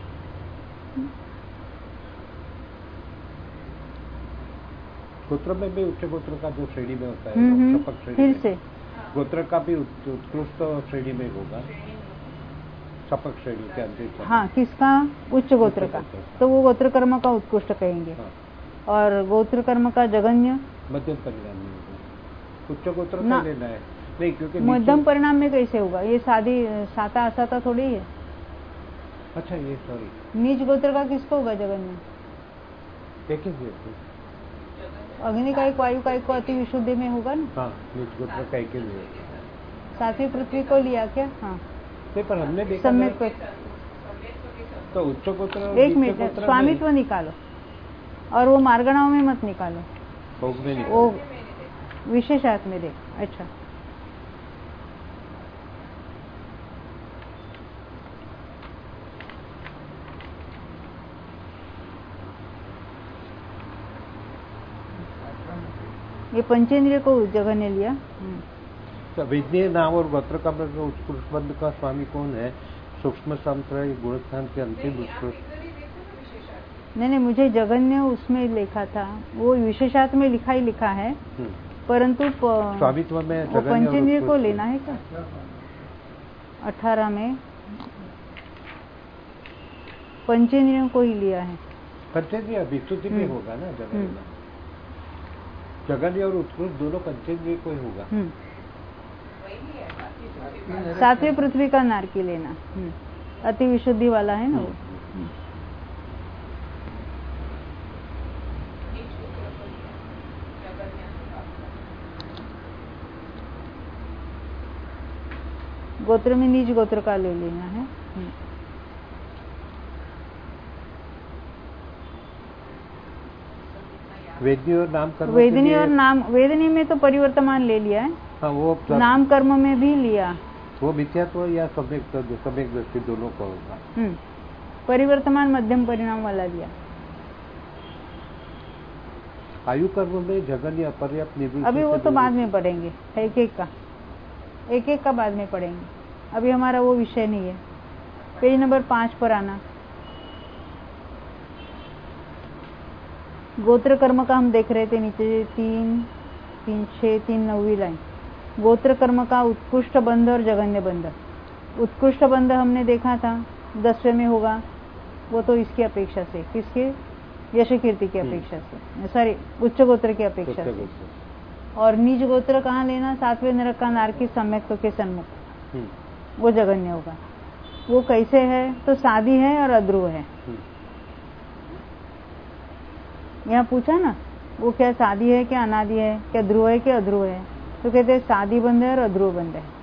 गोत्र में भी उच्च गोत्र का जो श्रेणी में होता है, शपक श्रेणी फिर से गोत्र का भी उत्कृष्ट श्रेणी में होगा, शपक श्रेणी के अंदर। हाँ, किसका? उच्च गोत्र का, तो वो गोत्र कर्म का उत्कृष्ट कहेंगे। और गोत्र कर्म का जघन्य मध्यम परिणाम में होगा। उच्च गोत्र का लेना है नहीं, क्योंकि मध्यम परिणाम में कैसे होगा? ये सादी साता असाता थोड़ी है। अच्छा, ये सॉरी, नीच गोत्र का किसको होगा जघन्य? एक ही अग्नि का एक, वायु का एक को अति विशुद्धि में होगा ना। हाँ, नीच गोत्र का एक ही है। सातवीं पृथ्वी को लिया क्या? हाँ, नहीं, पर हमने देखा सम्यक तो उच्च गोत्र, एक मिनट, स्वामित्व निकालो। और वो मार्गणाओं में मत निकालो, भोग में निकालो। वो विशेषार्थ में देख। अच्छा, ये पंचेंद्रिय को जगन्य लिया। तो वेदनीय नाम और गोत्र का उत्कृष्ट बंध का स्वामी कौन है? सूक्ष्म संप्रदाय गुणस्थान के अंतिम उत्कृष्ट। नहीं, मुझे जगन्य उसमें लिखा था, वो विशेषार्थ में लिखा ही लिखा है, परंतु स्वामित्व में वो पंचेंद्रिय को लेना है क्या? 18 में पंचेंद्रियों को ही लिया है। पंचेंद्रिय विस्तृति में होगा ना जगन्य। जगन्य और उत्कृष्ट दोनों पंचेंद्रिय को ही होगा। 7वें पृथ्वी का नारकी लेना, अति विशुद्धि वाला है ना वो। गोत्र में नीच गोत्र का ले लेना है। वेदनी और नाम कर्म। वेदनी और नाम, वेदनी में तो परिवर्तमान ले लिया है। हाँ, वो नाम कर्म में भी लिया। वो मिथ्यात्व या सम्यक दृष्टि दोनों का होगा। परिवर्तमान मध्यम परिणाम वाला लिया। आयु कर्म में जगन्य अपर्याप्त निवृत्ति। अभी वो तो बाद में पढ़ेंगे, एक एक का बाद में पढ़ेंगे, अभी हमारा वो विषय नहीं है। पेज नंबर 5 पर आना। गोत्र कर्म का हम देख रहे थे नीचे 3 9वीं लाइन। गोत्र कर्म का उत्कृष्ट बंध और जगन्य बंध। उत्कृष्ट बंध हमने देखा था 10वें में होगा, वो तो इसकी अपेक्षा से, किसके? यश कीर्ति की अपेक्षा से, सॉरी उच्च गोत्र की अपेक्षा से। और नीच गोत्र कहाँ लेना? 7वें नरक का नारकी सम्यक्त्व के सन्मुख, वो जगन्य होगा। वो कैसे है? तो सादी है और अध्रुव है। यहाँ पूछा ना, वो क्या सादी है क्या अनादि है, क्या ध्रुव है क्या अध्रुव है? तो कहते हैं सादी बंध है और अध्रुव बंध है।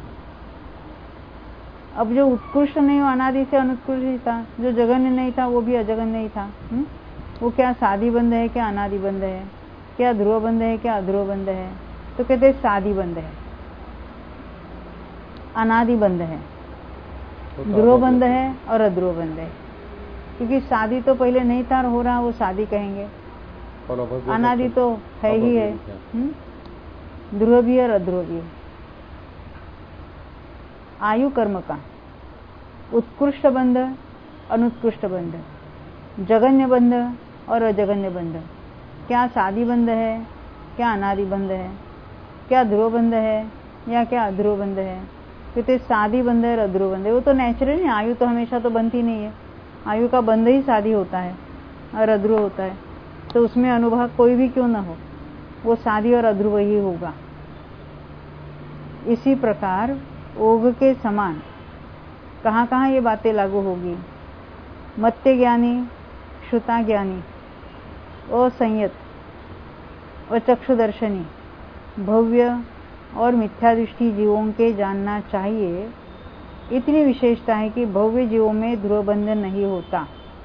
अब जो उत्कृष्ट नहीं, वो अनादि से अनुत्कृष्ट ही था, जो जगन्य नहीं था वो भी अजगन्य ही था। वो क्या सादी बंध है क्या अनादि बंध है, क्या ध्रुव बंध है क्या अध्रुव बंध है? तो कहते हैं सादी बंध है, अनादि बंध है, ध्रुव बंध है और अध्रुव बंध है। क्योंकि सादी तो पहले नहीं था और हो रहा, वो सादी कहेंगे। अनादि तो है ही है, ध्रुव भी और अध्रुव भी। आयु कर्म का उत्कृष्ट बंध, अनुत्कृष्ट बंध, जगन्य बंध और अजगन्य बंध। क्या सादी बंध है क्या अनादि बंध है, क्या ध्रुव बंध है या क्या अध्रुव बंध है? कहते सादी बंध है और अध्रुव बंध है। वो तो नेचुरल है, आयु तो हमेशा तो बनती नहीं है, आयु का बंध ही सादी होता है और अध्रुव होता है। तो उसमें अनुभाग कोई भी क्यों न हो, वो सादी और अध्रुव ही होगा। इसी प्रकार ओघ के समान कहाँ कहाँ ये बातें लागू होगी? मत्य ज्ञानी, श्रुता ज्ञानी, असंयत, अचक्षुदर्शनी, भव्य और मिथ्यादृष्टि जीवों के जानना चाहिए। इतनी विशेषता है कि भव्य जीवों में ध्रुव बंधन नहीं होता।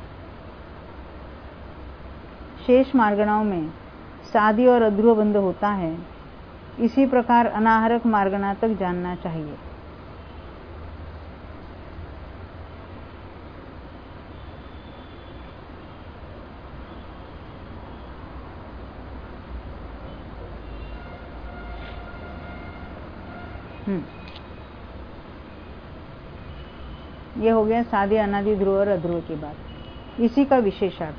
शेष मार्गणाओं में सादी और अध्रुव बंध होता है। इसी प्रकार अनाहरक मार्गणा तक जानना चाहिए। ये हो गया सादी अनादि ध्रुव और अध्रुव की बात। इसी का विशेषार्थ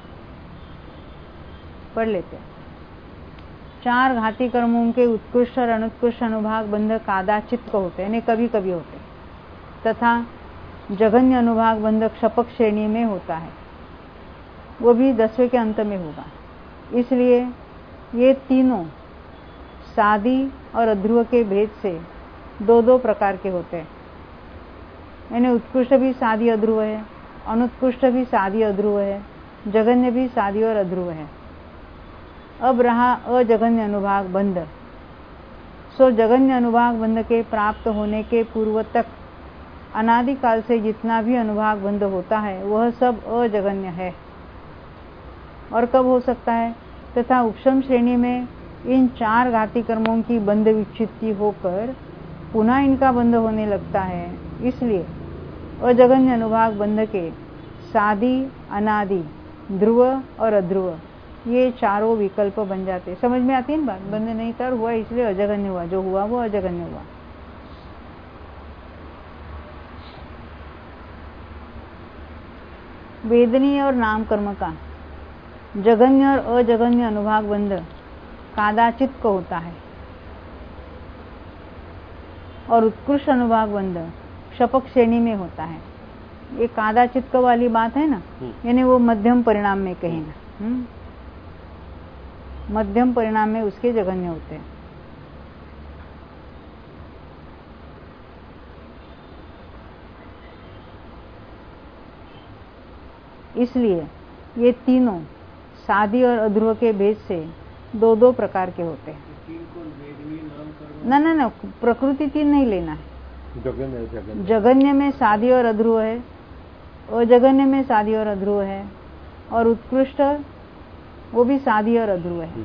पढ़ लेते हैं। 4 घाती कर्मों के उत्कृष्ट और अनुत्कृष्ट अनुभाग बंध कादाचित को होते हैं, कभी कभी होते हैं, तथा जघन्य अनुभाग बंध क्षपक श्रेणी में होता है, वो भी 10वें के अंत में होगा। इसलिए ये तीनों सादी और अध्रुव के भेद से 2-2 प्रकार के होते हैं। यानी उत्कृष्ट भी सादी अध्रुव है, अनुत्कृष्ट भी सादी अध्रुव है, जघन्य भी सादी और अध्रुव है। अब रहा अजघन्य अनुभाग बंध। सो जघन्य अनुभाग बंध के प्राप्त होने के पूर्व तक अनादिकाल से जितना भी अनुभाग बंध होता है वह सब अजघन्य है। और कब हो सकता है, तथा उपशम श्रेणी में इन 4 घाती कर्मों की बंध विच्छित्ति होकर पुनः इनका बंध होने लगता है। इसलिए अजगन्य अनुभाग बंध के सादि, अनादि, ध्रुव और अध्रुव ये चारों विकल्प बन जाते। समझ में आती है ना बात? बंध नहीं कर हुआ इसलिए अजगन्य हुआ, जो हुआ वो अजगन्य हुआ। वेदनीय और नाम कर्म का जगन्य और अजगन्य अनुभाग बंध कादाचित को होता है और उत्कृष्ट अनुभाग बंध शपक श्रेणी में होता है। ये कादाचित वाली बात है ना, यानी वो मध्यम परिणाम में कहेंगे, मध्यम परिणाम में उसके जगन्य होते हैं। इसलिए ये तीनों सादी और अध्रुव के भेद से 2-2 प्रकार के होते हैं। ना, प्रकृति 3 नहीं लेना है। जगन्य में सादी और अध्रुव है, अजगन्य में सादी और अध्रुव है, और उत्कृष्ट वो भी सादी और अध्रुव है।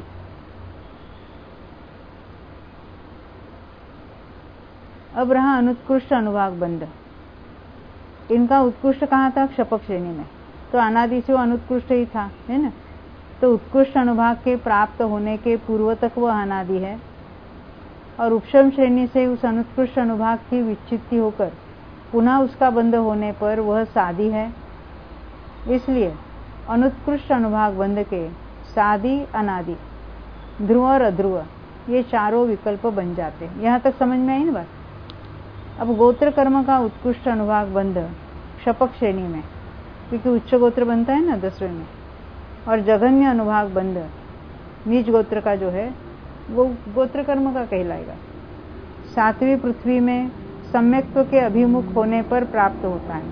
अब रहा अनुत्कृष्ट अनुभाग बंध। इनका उत्कृष्ट कहाँ था? क्षपक श्रेणी में। तो अनादि से वो अनुत्कृष्ट ही था, है ना। तो उत्कृष्ट अनुभाग के प्राप्त होने के पूर्व तक वह अनादि है, और उपशम श्रेणी से उस अनुत्कृष्ट अनुभाग की विच्छित्ति होकर पुनः उसका बंध होने पर वह सादी है। इसलिए अनुत्कृष्ट अनुभाग बंध के सादी, अनादि, ध्रुव और अध्रुव ये चारों विकल्प बन जाते हैं। यहाँ तक समझ में आई ना बात? अब गोत्र कर्म का उत्कृष्ट अनुभाग बंध क्षपक श्रेणी में, क्योंकि उच्च गोत्र बनता है ना 10वें में, और जघन्य अनुभाग बंध नीच गोत्र का जो है वो गोत्र कर्म का कहलाएगा। 7वीं पृथ्वी में सम्यक्त्व के अभिमुख होने पर प्राप्त होता है।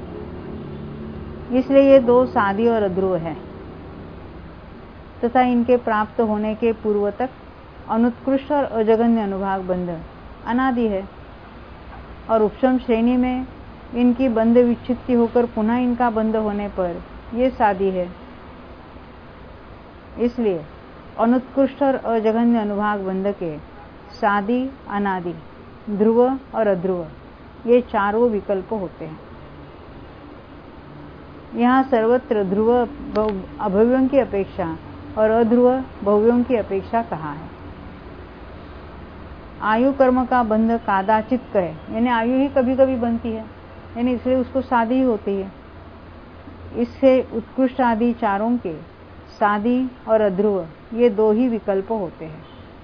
इसलिए ये 2 सादी और अध्रुव है, तथा इनके प्राप्त होने के पूर्व तक अनुत्कृष्ट और अजगन्य अनुभाग बंध अनादि है, और उपशम श्रेणी में इनकी बंध विच्छित्ति होकर पुनः इनका बंध होने पर ये सादी है। इसलिए अनुत्कृष्ट और अजगन्य अनुभाग बंध के सादी, अनादि, ध्रुव और अध्रुव ये चारों विकल्प होते हैं। यहाँ सर्वत्र ध्रुव अभव्यों की अपेक्षा और अध्रुव भव्यों की अपेक्षा कहा है। आयु कर्म का बंध कादाचित है, यानी आयु ही कभी कभी बनती है, यानी इसलिए उसको सादी ही होती है। इससे उत्कृष्ट आदि चारों के सादी और अध्रुव ये 2 ही विकल्प होते हैं।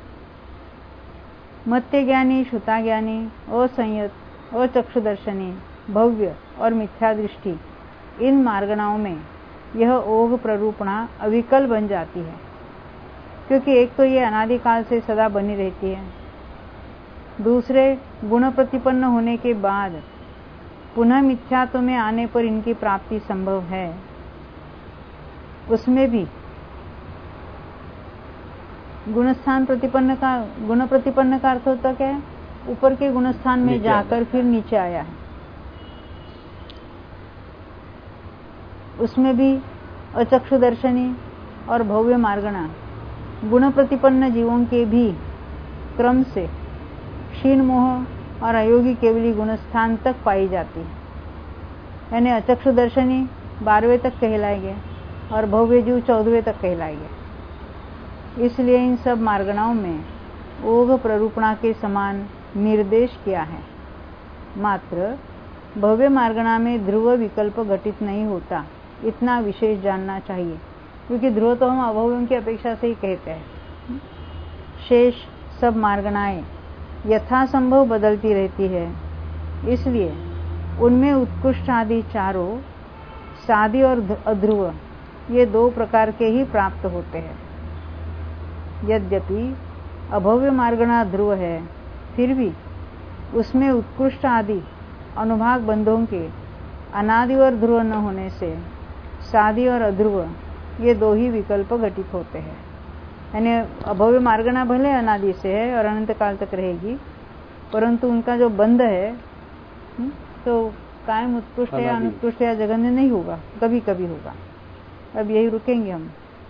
मत्य ज्ञानी, श्रुता ज्ञानी, असंयत, अचक्षुदर्शनी, भव्य और मिथ्या दृष्टि इन मार्गणाओं में यह ओघ प्ररूपणा अविकल बन जाती है, क्योंकि एक तो ये अनादिकाल से सदा बनी रहती है, दूसरे गुण प्रतिपन्न होने के बाद पुनः मिथ्यात्व में आने पर इनकी प्राप्ति संभव है। उसमें भी गुण प्रतिपन्न का अर्थ होता क्या है? ऊपर के गुणस्थान में जाकर फिर नीचे आया है। उसमें भी अचक्षुदर्शनी और भव्य मार्गणा गुण प्रतिपन्न जीवों के भी क्रम से क्षीण मोह और अयोगी केवली गुणस्थान तक पाई जाती है। यानी अचक्षुदर्शनी 12वें तक कहलाएंगे और भव्य जीव 14वें तक कहलाएंगे। इसलिए इन सब मार्गणाओं में ओघ प्ररूपणा के समान निर्देश किया है। मात्र भव्य मार्गणा में ध्रुव विकल्प घटित नहीं होता, इतना विशेष जानना चाहिए, क्योंकि ध्रुव तो हम अभव्यों की अपेक्षा से ही कहते हैं। शेष सब मार्गणाएं यथासंभव बदलती रहती है, इसलिए उनमें उत्कृष्ट आदि चारों सादी और अध्रुव ये 2 प्रकार के ही प्राप्त होते हैं। यद्यपि अभव्य मार्गणा ध्रुव है, फिर भी उसमें उत्कृष्ट आदि अनुभाग बंधों के अनादि और ध्रुव न होने से सादी और अध्रुव ये 2 ही विकल्प घटित होते हैं। यानी अभव्य मार्गणा भले अनादि से है और अनंत काल तक रहेगी, परंतु उनका जो बंध है तो कायम उत्कृष्ट या अनुत्कृष्ट या जगन्य नहीं होगा, कभी कभी होगा। अब यही रुकेंगे हम।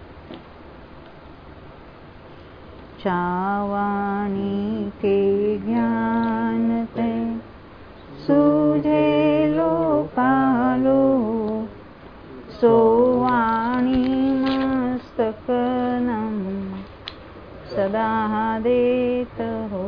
चावाणी के ज्ञान ते सूझे लोकालो सोवाणी मस्तकनम सदा देत हो